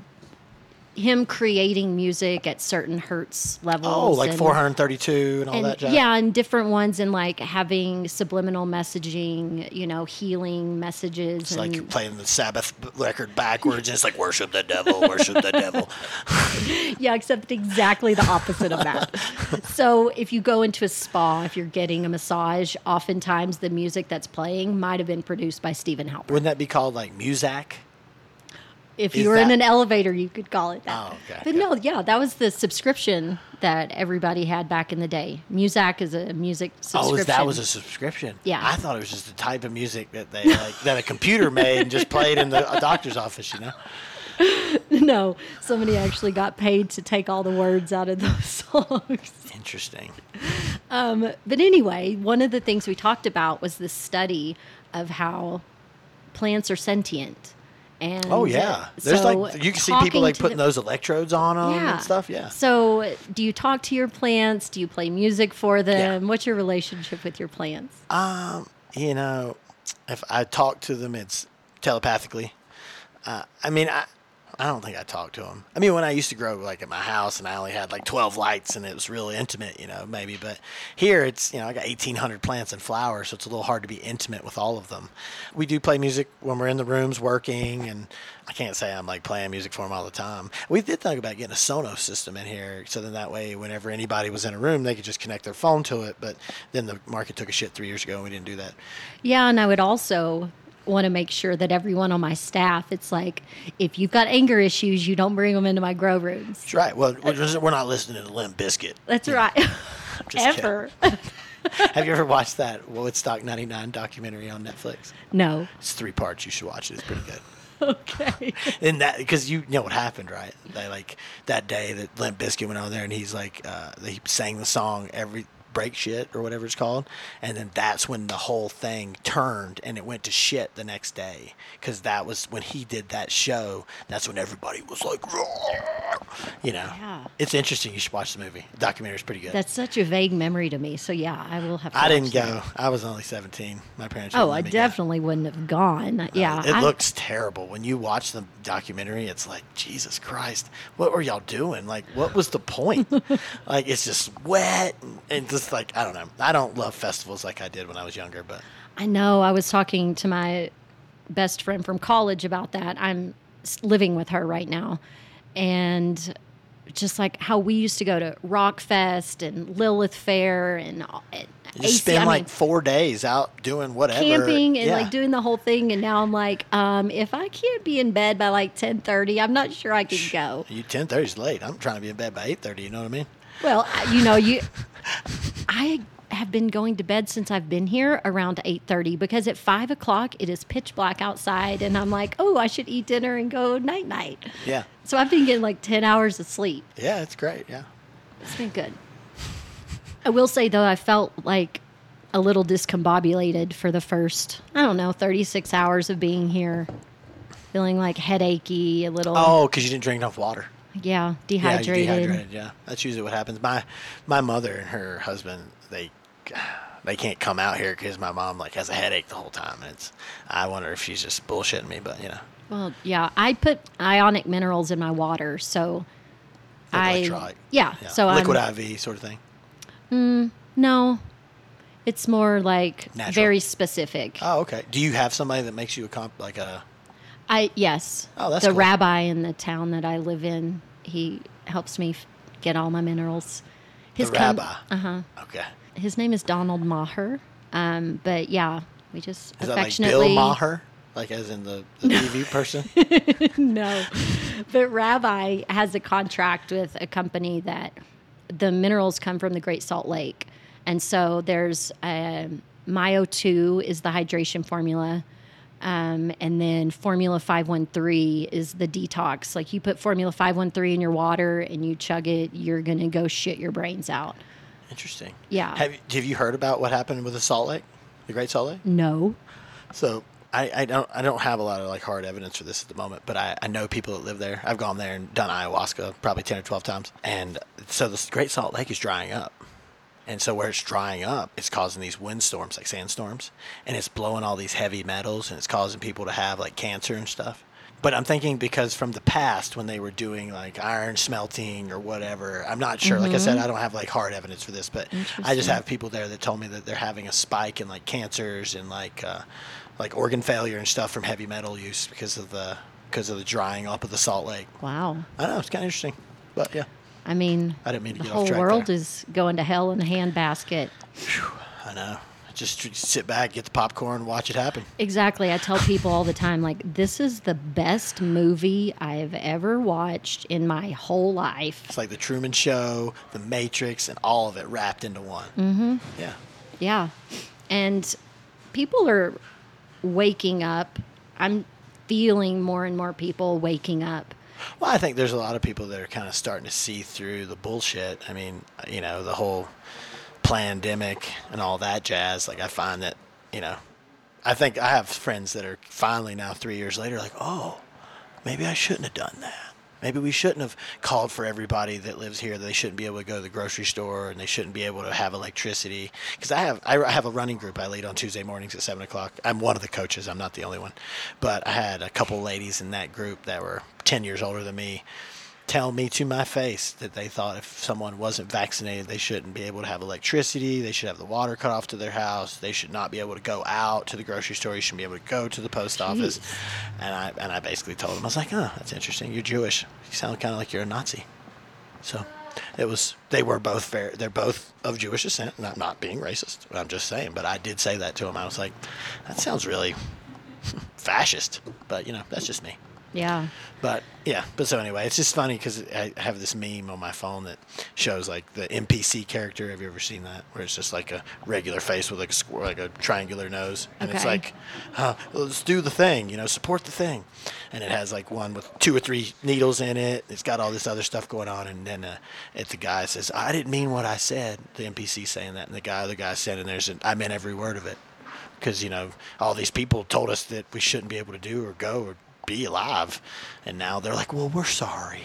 him creating music at certain hertz levels. Oh, like 432 and all that jazz? Yeah, and different ones, and like having subliminal messaging, healing messages. It's like you're playing the Sabbath record backwards, and it's like, worship the devil, worship the devil. Yeah, except exactly the opposite of that. So if you go into a spa, if you're getting a massage, oftentimes the music that's playing might have been produced by Stephen Halpern. Wouldn't that be called like Muzak? If you were in an elevator, you could call it that. Oh, okay. But no, yeah, that was the subscription that everybody had back in the day. Muzak is a music subscription. Oh, that was a subscription? Yeah. I thought it was just the type of music that they that a computer made and just played in the doctor's office, No, somebody actually got paid to take all the words out of those songs. Interesting. But anyway, one of the things we talked about was the study of how plants are sentient. And oh yeah, there's you can see people like putting those electrodes on them and stuff. Yeah. So, do you talk to your plants? Do you play music for them? Yeah. What's your relationship with your plants? If I talk to them, it's telepathically. I don't think I talk to them. I mean, when I used to grow like at my house and I only had like 12 lights and it was really intimate, maybe. But here it's, I got 1,800 plants and flowers, so it's a little hard to be intimate with all of them. We do play music when we're in the rooms working, and I can't say I'm like playing music for them all the time. We did think about getting a Sonos system in here, so then that way whenever anybody was in a room, they could just connect their phone to it. But then the market took a shit 3 years ago and we didn't do that. Yeah, and I would also want to make sure that everyone on my staff, it's like, if you've got anger issues, you don't bring them into my grow rooms. That's right. Well, we're not listening to Limp Bizkit. That's right. Ever. Have you ever watched that Woodstock 99 documentary on Netflix? No. It's 3 parts. You should watch it. It's pretty good. Okay. And that, because you know what happened, right? They that day that Limp Bizkit went on there and he's like, he sang the song every break shit or whatever it's called, and then that's when the whole thing turned and it went to shit the next day, because that was when he did that show. That's when everybody was like, Yeah. It's interesting. You should watch the movie. The documentary is pretty good. That's such a vague memory to me, so yeah, I will have to I didn't watch go. that. I was only 17. My parents I definitely wouldn't have gone. Yeah, it looks terrible when you watch the documentary. It's like, Jesus Christ, what were y'all doing? Like, what was the point? Like, it's just wet and just like, I don't know. I don't love festivals like I did when I was younger, but I know. I was talking to my best friend from college about that. I'm living with her right now, and just like how we used to go to Rock Fest and Lilith Fair and you spend 4 days out doing whatever, camping and like doing the whole thing. And now I'm like, if I can't be in bed by like 10:30, I'm not sure I can go. 10:30 is late. I'm trying to be in bed by 8:30. You know what I mean? Well, I have been going to bed since I've been here around 8:30, because at 5 o'clock it is pitch black outside, and I'm like, oh, I should eat dinner and go night night. Yeah. So I've been getting like 10 hours of sleep. Yeah, it's great. Yeah. It's been good. I will say though, I felt like a little discombobulated for the first, 36 hours of being here. Feeling like headachy, a little. Oh, because you didn't drink enough water. Yeah, Yeah, dehydrated. you're dehydrated. Yeah, that's usually what happens. My mother and her husband, they can't come out here because my mom like has a headache the whole time, and I wonder if she's just bullshitting me, but Well, yeah, I put ionic minerals in my water, so electrolyte. Yeah, so liquid IV sort of thing. No, it's more like Natural. very specific. Oh, okay. Do you have somebody that makes you Yes. Oh, that's the cool. rabbi in the town that I live in. He helps me get all my minerals. rabbi? Okay. His name is Donald Maher. But yeah, we just Is that like affectionately Bill Maher? Like as in the TV person? No. But Rabbi has a contract with a company that the minerals come from the Great Salt Lake. And so there's Myo2 is the hydration formula. And then Formula 513 is the detox. Like you put Formula 513 in your water and you chug it, you're going to go shit your brains out. Interesting. Yeah. Have you heard about what happened with the Salt Lake? The Great Salt Lake? No. So I don't have a lot of like hard evidence for this at the moment, but I know people that live there. I've gone there and done ayahuasca probably 10 or 12 times. And so the Great Salt Lake is drying up. And so where it's drying up, it's causing these windstorms, like sandstorms, and it's blowing all these heavy metals, and it's causing people to have like cancer and stuff. But I'm thinking because from the past when they were doing like iron smelting or whatever, I'm not sure. Like I said, I don't have like hard evidence for this, but I just have people there that told me that they're having a spike in like cancers and like organ failure and stuff from heavy metal use because of the drying up of the Salt Lake. Wow. I know, it's kind of interesting, but yeah. I mean, I didn't mean to the get off whole track world there. is going to hell in a handbasket. I know. Just sit back, get the popcorn, watch it happen. Exactly. I tell people all the time, like, this is the best movie I've ever watched in my whole life. It's like the Truman Show, the Matrix, and all of it wrapped into one. Mm-hmm. Yeah. Yeah. And people are waking up. I'm feeling more and more people waking up. Well, I think there's a lot of people that are kind of starting to see through the bullshit. I mean, the whole pandemic and all that jazz. Like, I find that, I think I have friends that are finally now 3 years later like, oh, maybe I shouldn't have done that. Maybe we shouldn't have called for everybody that lives here. They shouldn't be able to go to the grocery store, and they shouldn't be able to have electricity. Because I have a running group I lead on Tuesday mornings at 7 o'clock. I'm one of the coaches. I'm not the only one. But I had a couple ladies in that group that were 10 years older than me tell me to my face that they thought if someone wasn't vaccinated, they shouldn't be able to have electricity. They should have the water cut off to their house. They should not be able to go out to the grocery store. You shouldn't be able to go to the post office. And I basically told them, I was like, oh, that's interesting. You're Jewish. You sound kind of like you're a Nazi. So they were both fair. They're both of Jewish descent. And I'm not being racist. I'm just saying. But I did say that to them. I was like, that sounds really fascist. But, that's just me. Yeah. But so anyway, it's just funny because I have this meme on my phone that shows like the NPC character. Have you ever seen that? Where it's just like a regular face with like a square, like a triangular nose, and it's Okay. like, let's do the thing, support the thing, and it has like one with 2 or 3 needles in it. It's got all this other stuff going on, and then the guy says, "I didn't mean what I said." The NPC saying that, and the guy said, and I meant every word of it, because all these people told us that we shouldn't be able to do or go or be alive, and now they're like, well, we're sorry.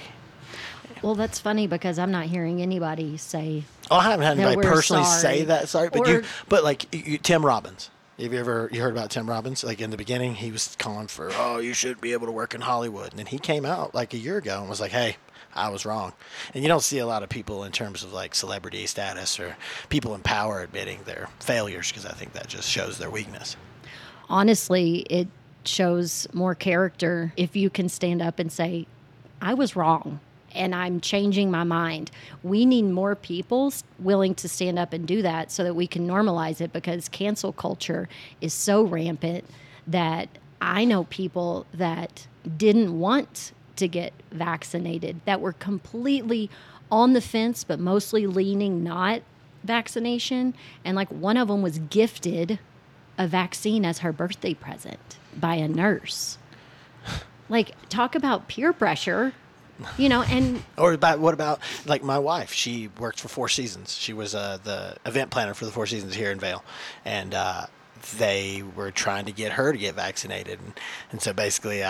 Well, that's funny because I'm not hearing anybody say. Oh, I haven't had that anybody we're personally sorry. say that sorry, but Or- Tim Robbins. Have you heard about Tim Robbins? Like in the beginning, he was calling for, you shouldn't be able to work in Hollywood, and then he came out like a year ago and was like, hey, I was wrong. And you don't see a lot of people in terms of like celebrity status or people in power admitting their failures, because I think that just shows their weakness. Honestly, it shows more character if you can stand up and say, I was wrong and I'm changing my mind. We need more people willing to stand up and do that so that we can normalize it, because cancel culture is so rampant that I know people that didn't want to get vaccinated, that were completely on the fence, but mostly leaning not vaccination. And like one of them was gifted a vaccine as her birthday present by a nurse. Like, talk about peer pressure. You know, and Or what about like my wife? She worked for Four Seasons. She was the event planner for the Four Seasons here in Vail, and they were trying to get her to get vaccinated, and so basically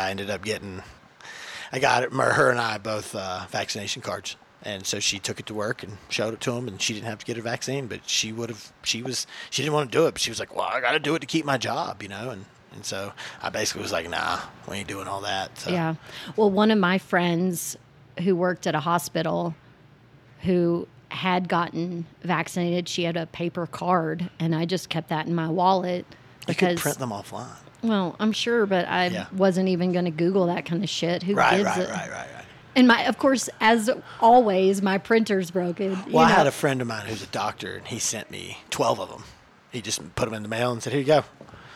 I got her and I both vaccination cards. And so she took it to work and showed it to him, and she didn't have to get her vaccine, but she didn't want to do it, but she was like, well, I got to do it to keep my job, you know, and so I basically was like, nah, we ain't doing all that. So. yeah. Well, one of my friends who worked at a hospital who had gotten vaccinated, she had a paper card, and I just kept that in my wallet You could print them offline. Well, I'm sure, but I wasn't even going to Google that kind of shit. Who gives it? Right. And of course, as always, my printer's broken. Well, I had a friend of mine who's a doctor, and he sent me 12 of them. He just put them in the mail and said, here you go.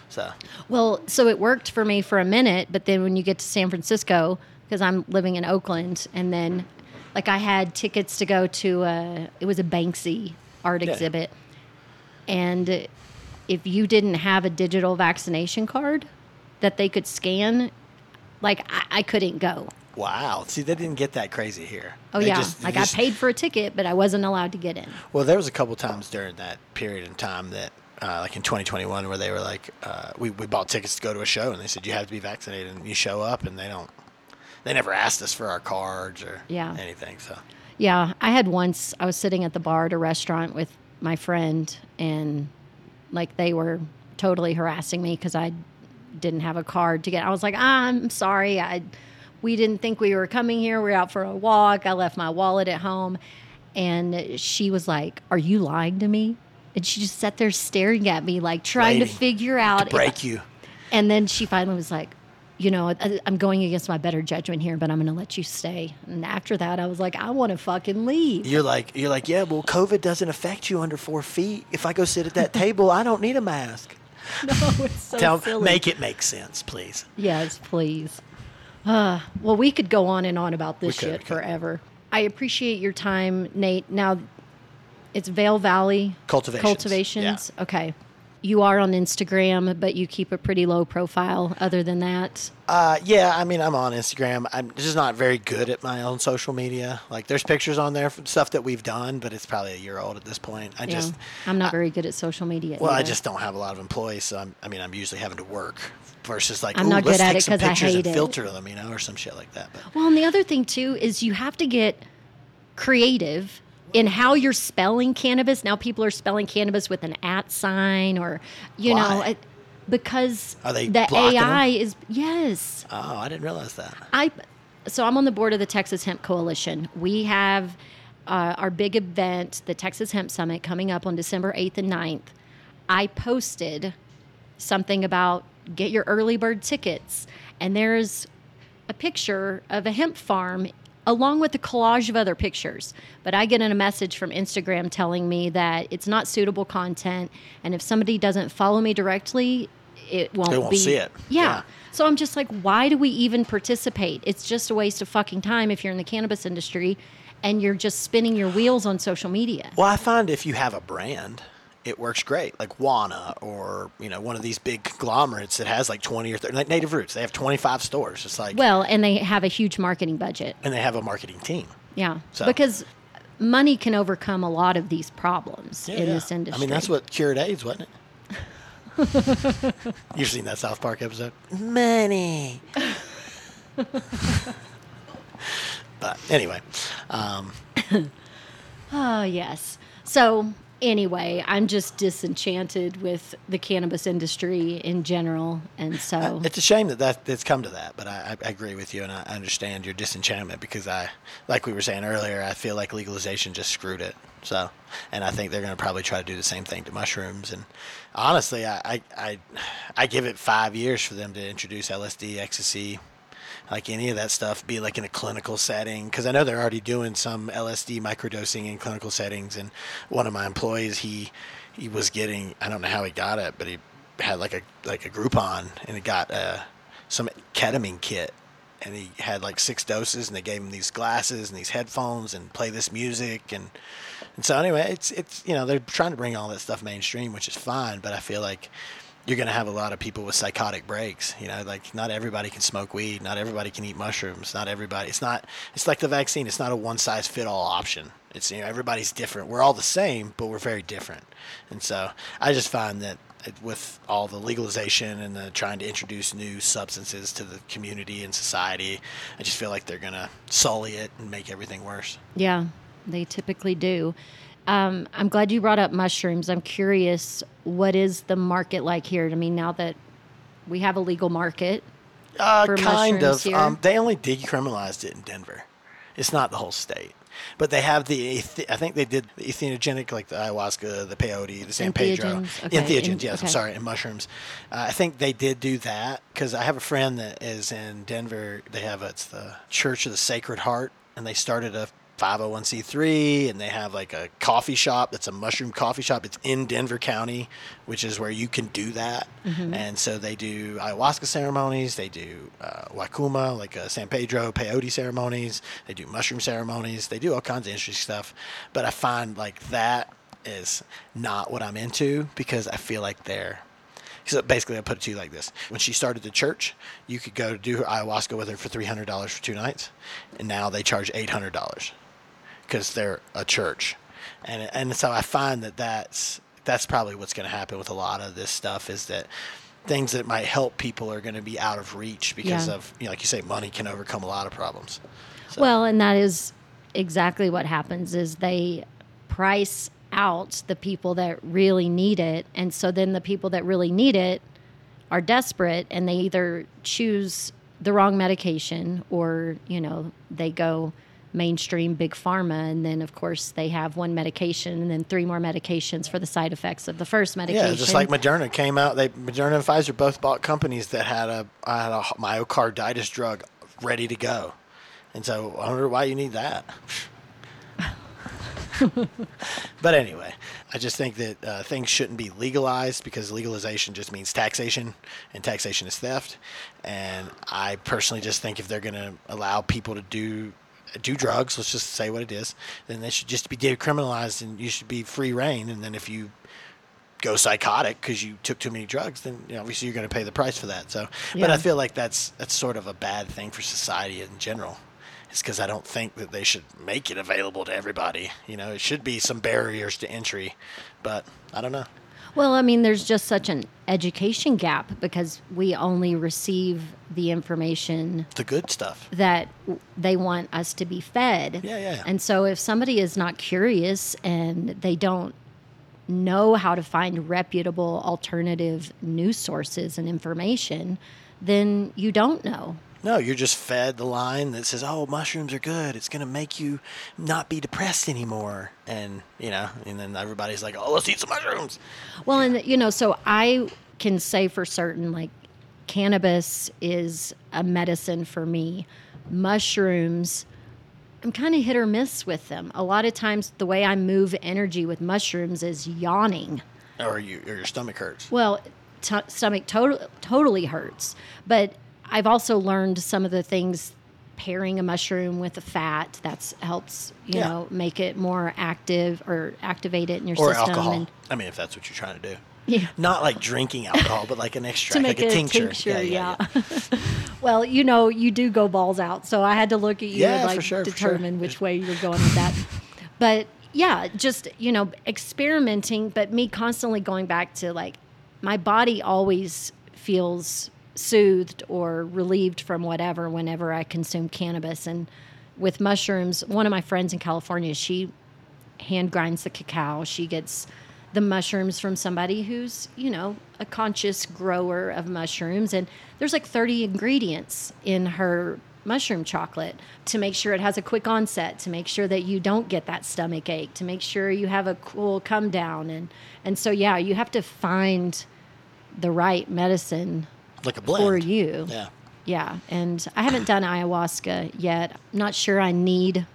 So it worked for me for a minute, but then when you get to San Francisco, because I'm living in Oakland, and then like I had tickets to go to it was a Banksy art exhibit, and if you didn't have a digital vaccination card that they could scan, like I couldn't go. Wow. See, they didn't get that crazy here. Oh, They yeah. just- I paid for a ticket, but I wasn't allowed to get in. Well, there was a couple times during that period of time that, like in 2021, where they were like, we bought tickets to go to a show, and they said, you have to be vaccinated, and you show up, and they never asked us for our cards or anything. So Yeah. I was sitting at the bar at a restaurant with my friend, and like they were totally harassing me because I didn't have a card to get. I was like, I'm sorry. We didn't think we were coming here. We were out for a walk. I left my wallet at home. And she was like, are you lying to me? And she just sat there staring at me, like trying to figure out. To break you. And then she finally was like, you know, I'm going against my better judgment here, but I'm going to let you stay. And after that, I was like, I want to fucking leave. You're like, yeah, well, COVID doesn't affect you under 4 feet. If I go sit at that table, I don't need a mask. No, it's so silly. Make it make sense, please. Yes, please. Well, we could go on and on about this shit forever. I appreciate your time, Nate. Now, it's Vail Valley Cultivations. Yeah. Okay. You are on Instagram, but you keep a pretty low profile other than that. Yeah, I mean, I'm on Instagram. I'm just not very good at my own social media. Like, there's pictures on there from stuff that we've done, but it's probably a year old at this point. I'm not very good at social media. Well, either. I just don't have a lot of employees, so I'm usually having to work versus like, I'm not good let's at take it some 'cause I pictures hate and it. filter them, you know, or some shit like that. But. Well, and the other thing too is you have to get creative in how you're spelling cannabis. Now people are spelling cannabis with an @ sign, or Why? because Are they the blocking AI them? is yes. Oh, I didn't realize that. So I'm on the board of the Texas Hemp Coalition. We have our big event, the Texas Hemp Summit, coming up on December 8th and 9th. I posted something about get your early bird tickets, and there's a picture of a hemp farm along with a collage of other pictures. But I get in a message from Instagram telling me that it's not suitable content, and if somebody doesn't follow me directly, it won't They won't be. see it. Yeah. So I'm just like, why do we even participate? It's just a waste of fucking time if you're in the cannabis industry and you're just spinning your wheels on social media. Well, I find if you have a brand, it works great. Like Wana, or one of these big conglomerates that has like 20 or 30, like Native Roots. They have 25 stores. It's like, Well, and they have a huge marketing budget. and they have a marketing team. Yeah. So- Because money can overcome a lot of these problems in this industry. I mean, that's what cured AIDS, wasn't it? You've seen that South Park episode? Money. But anyway, Oh, yes. So, anyway, I'm just disenchanted with the cannabis industry in general. And so, it's a shame that it's come to that. But I agree with you, and I understand your disenchantment because like we were saying earlier, I feel like legalization just screwed it. So, and I think they're going to probably try to do the same thing to mushrooms. And honestly, I give it 5 years for them to introduce LSD, ecstasy, like any of that stuff, be like in a clinical setting. Because I know they're already doing some LSD microdosing in clinical settings. And one of my employees, he was getting, I don't know how he got it, but he had like a Groupon, and he got some ketamine kit. And he had like 6 doses, and they gave him these glasses and these headphones and play this music. And so anyway, it's they're trying to bring all that stuff mainstream, which is fine. But I feel like you're going to have a lot of people with psychotic breaks. Like not everybody can smoke weed. Not everybody can eat mushrooms. Not everybody. It's like the vaccine. It's not a one size fit all option. It's, everybody's different. We're all the same, but we're very different. And so I just find that with all the legalization and the trying to introduce new substances to the community and society, I just feel like they're going to sully it and make everything worse. Yeah, they typically do. I'm glad you brought up mushrooms. I'm curious, what is the market like here? I mean, now that we have a legal market for kind mushrooms of. here. They only decriminalized it in Denver. It's not the whole state. But they have I think they did the entheogenic, like the ayahuasca, the peyote, the San Pedro. Entheogens, okay. Entheogens, yes, Okay. I'm sorry, and mushrooms. I think they did do that because I have a friend that is in Denver. It's the Church of the Sacred Heart, and they started a 501c3, and they have like a coffee shop that's a mushroom coffee shop. It's in Denver County, which is where you can do that. Mm-hmm. And so they do ayahuasca ceremonies, they do wacuma, like San Pedro peyote ceremonies, they do mushroom ceremonies, they do all kinds of interesting stuff. But I find like that is not what I'm into because I feel like so basically, I put it to you like this. When she started the church, you could go do her ayahuasca with her for $300 for 2 nights. And now they charge $800 because they're a church. And so I find that's probably what's going to happen with a lot of this stuff is that things that might help people are going to be out of reach because of, like you say, money can overcome a lot of problems. So. Well, and that is exactly what happens is they price out the people that really need it, and so then the people that really need it are desperate, and they either choose the wrong medication or they go mainstream big pharma, and then of course they have one medication and then 3 more medications for the side effects of the first medication. Yeah, just like Moderna came out. Moderna and Pfizer both bought companies that had a myocarditis drug ready to go, and so I wonder why you need that. But anyway, I just think that things shouldn't be legalized because legalization just means taxation, and taxation is theft. And I personally just think if they're going to allow people to do drugs, let's just say what it is, then they should just be decriminalized and you should be free reign. And then if you go psychotic because you took too many drugs, then obviously you're going to pay the price for that. So, but I feel like that's sort of a bad thing for society in general. It's because I don't think that they should make it available to everybody. It should be some barriers to entry, but I don't know. Well, I mean, there's just such an education gap because we only receive the information, The good stuff. that they want us to be fed. Yeah. And so if somebody is not curious and they don't know how to find reputable alternative news sources and information, then you don't know. No, you're just fed the line that says, "Oh, mushrooms are good. It's going to make you not be depressed anymore." And, and then everybody's like, "Oh, let's eat some mushrooms." Well, and, so I can say for certain, like, cannabis is a medicine for me. Mushrooms, I'm kind of hit or miss with them. A lot of times the way I move energy with mushrooms is yawning. Or your stomach hurts. Well, stomach totally hurts. But I've also learned some of the things, pairing a mushroom with a fat, that helps, make it more active or activate it in your or system. alcohol. And, if that's what you're trying to do. yeah. Not like drinking alcohol, but like an extract, To make like a tincture. yeah. Well, you do go balls out, so I had to look at you and for sure, determine which way you're going with that. But yeah, just experimenting, but me constantly going back to like my body always feels soothed or relieved from whatever whenever I consume cannabis. And with mushrooms, one of my friends in California, she hand grinds the cacao. She gets the mushrooms from somebody who's, a conscious grower of mushrooms. And there's like 30 ingredients in her mushroom chocolate to make sure it has a quick onset, to make sure that you don't get that stomach ache, to make sure you have a cool come down. And so, yeah, you have to find the right medicine Like a blend. for you. Yeah. Yeah. And I haven't done ayahuasca yet. I'm not sure I need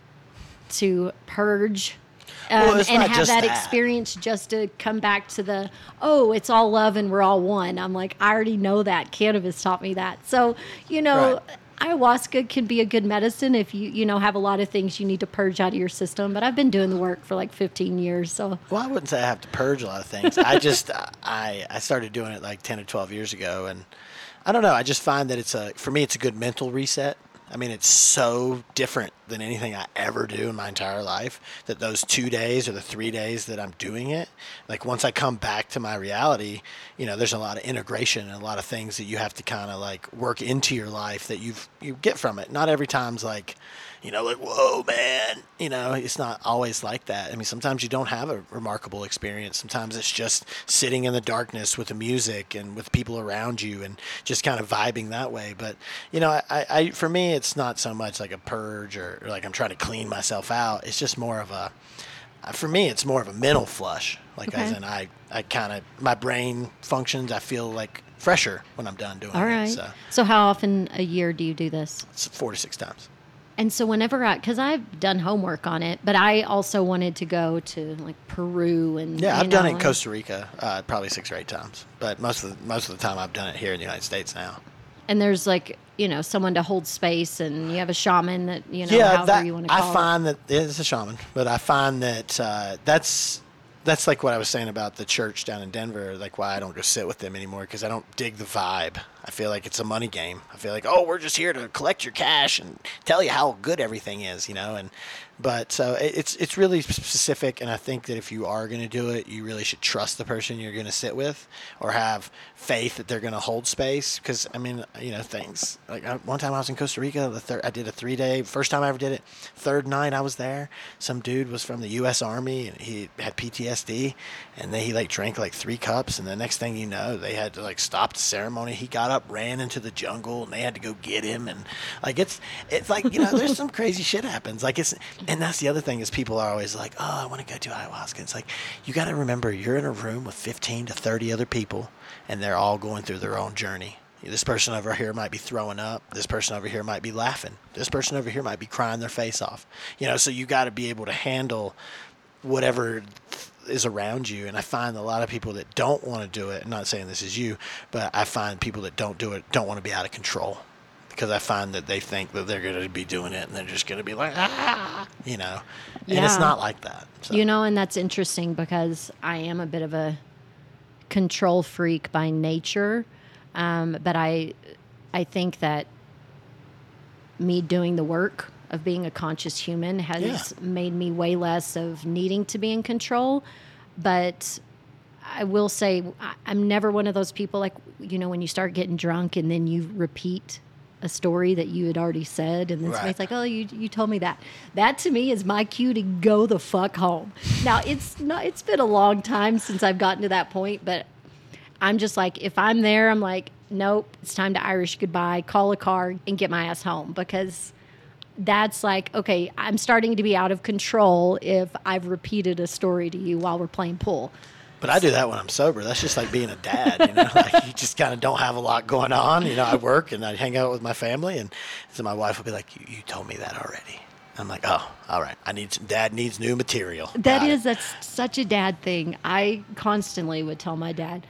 to purge Well, it's and not have just that that. experience just to come back to it's all love and we're all one. I'm like, I already know that. Cannabis taught me that. So, Right. ayahuasca can be a good medicine if you have a lot of things you need to purge out of your system. But I've been doing the work for like 15 years, so. Well, I wouldn't say I have to purge a lot of things. I just I started doing it like 10 or 12 years ago, and I don't know. I just find that for me it's a good mental reset. I mean, it's so different than anything I ever do in my entire life that those 2 days or the 3 days that I'm doing it, like once I come back to my reality, there's a lot of integration and a lot of things that you have to kind of like work into your life that you get from it. Not every time's like, like, whoa, man, it's not always like that. I mean, sometimes you don't have a remarkable experience. Sometimes it's just sitting in the darkness with the music and with people around you and just kind of vibing that way. But, I for me, it's not so much like a purge or like I'm trying to clean myself out. It's just more of for me, it's more of a mental flush. Like as in I kind of, my brain functions, I feel like fresher when I'm done doing All right. it. So how often a year do you do this? It's 4 to 6 times. And so whenever because I've done homework on it, but I also wanted to go to like Peru and I've done it in Costa Rica probably 6 or 8 times, but most of the time I've done it here in the United States now. And there's like someone to hold space, and you have a shaman that however you want to call it. I find that it's a shaman, but I find that that's like what I was saying about the church down in Denver, like why I don't go sit with them anymore, because I don't dig the vibe. I feel like it's a money game. I feel like, we're just here to collect your cash and tell you how good everything is, But so it's really specific, and I think that if you are going to do it, you really should trust the person you're going to sit with, or have faith that they're going to hold space. Because I mean, things like one time I was in Costa Rica, I did a 3-day. First time I ever did it. Third night I was there, some dude was from the U.S. Army and he had PTSD, and then he like drank like 3 cups, and the next thing you know, they had to like stop the ceremony. He got up, ran into the jungle, and they had to go get him. And like it's like there's some crazy shit happens. Like and that's the other thing is people are always like, I want to go do ayahuasca. It's like, you got to remember you're in a room with 15 to 30 other people, and they're all going through their own journey. This person over here might be throwing up. This person over here might be laughing. This person over here might be crying their face off. So you got to be able to handle whatever is around you. And I find a lot of people that don't want to do it, I'm not saying this is you, but I find people that don't do it don't want to be out of control. Because I find that they think that they're going to be doing it and they're just going to be like, and it's not like that. So. And that's interesting because I am a bit of a control freak by nature. But I think that me doing the work of being a conscious human has made me way less of needing to be in control. But I will say I'm never one of those people like, when you start getting drunk and then you repeat a story that you had already said, and then somebody's like, you told me that. That to me is my cue to go the fuck home. Now it's been a long time since I've gotten to that point, but I'm just like, if I'm there, I'm like, nope, it's time to Irish goodbye, call a car and get my ass home, because that's like, okay, I'm starting to be out of control if I've repeated a story to you while we're playing pool. But I do that when I'm sober. That's just like being a dad, like you just kind of don't have a lot going on. I work and I hang out with my family, and so my wife will be like, you told me that already. I'm like, oh, all right. Dad needs new material. That's such a dad thing. I constantly would tell my dad,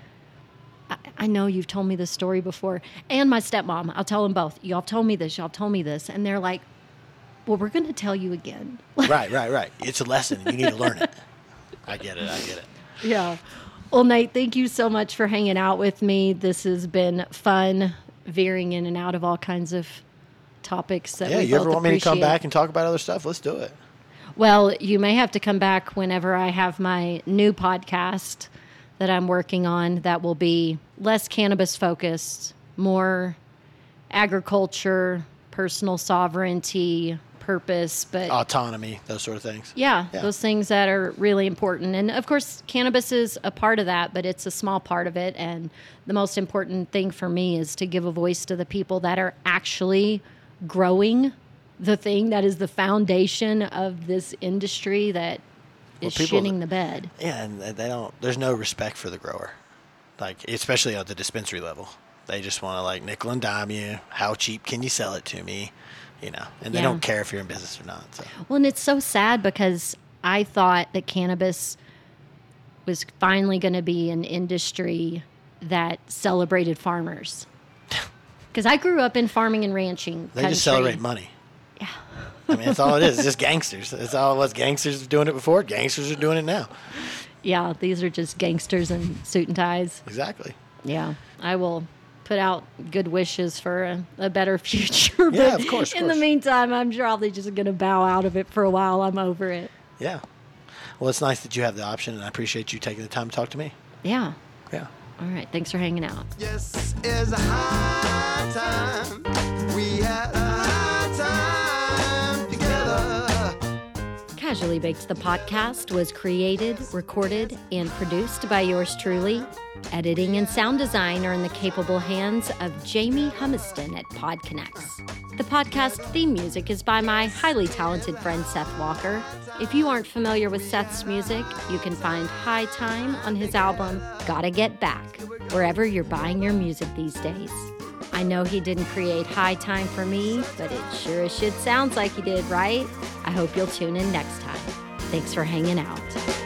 I know you've told me this story before. And my stepmom, I'll tell them both. Y'all told me this. Y'all told me this. And they're like, well, we're going to tell you again. Right. It's a lesson. You need to learn it. I get it. Yeah. Well, Nate, thank you so much for hanging out with me. This has been fun, veering in and out of all kinds of topics that we both appreciate. You ever want me to come back and talk about other stuff? Let's do it. Well, you may have to come back whenever I have my new podcast that I'm working on that will be less cannabis focused, more agriculture, personal sovereignty, purpose, but autonomy, those sort of things. Yeah, those things that are really important. And of course, cannabis is a part of that, but it's a small part of it. And the most important thing for me is to give a voice to the people that are actually growing the thing that is the foundation of this industry that is shitting the bed. Yeah, and there's no respect for the grower, like especially at the dispensary level. They just want to like nickel and dime you. How cheap can you sell it to me? And they don't care if you're in business or not. So. Well, and it's so sad because I thought that cannabis was finally going to be an industry that celebrated farmers. Because I grew up in farming and ranching They country. just celebrate money. Yeah. I mean, that's all it is. It's just gangsters. That's all it was. Gangsters doing it before. Gangsters are doing it now. Yeah, these are just gangsters in suit and ties. Exactly. Yeah, I will put out good wishes for a better future. Yeah, but of course. in the meantime, I'm probably just going to bow out of it for a while. I'm over it. Yeah. Well, it's nice that you have the option, and I appreciate you taking the time to talk to me. Yeah. Yeah. All right. Thanks for hanging out. Yes, it's a high time. We had a high time together. Casually Baked, the podcast, was created, recorded, and produced by yours truly. Editing and sound design are in the capable hands of Jamie Humiston at PodConnects. The podcast theme music is by my highly talented friend Seth Walker. If you aren't familiar with Seth's music, you can find High Time on his album Gotta Get Back, wherever you're buying your music these days. I know he didn't create High Time for me, but it sure as shit sounds like he did, right? I hope you'll tune in next time. Thanks for hanging out.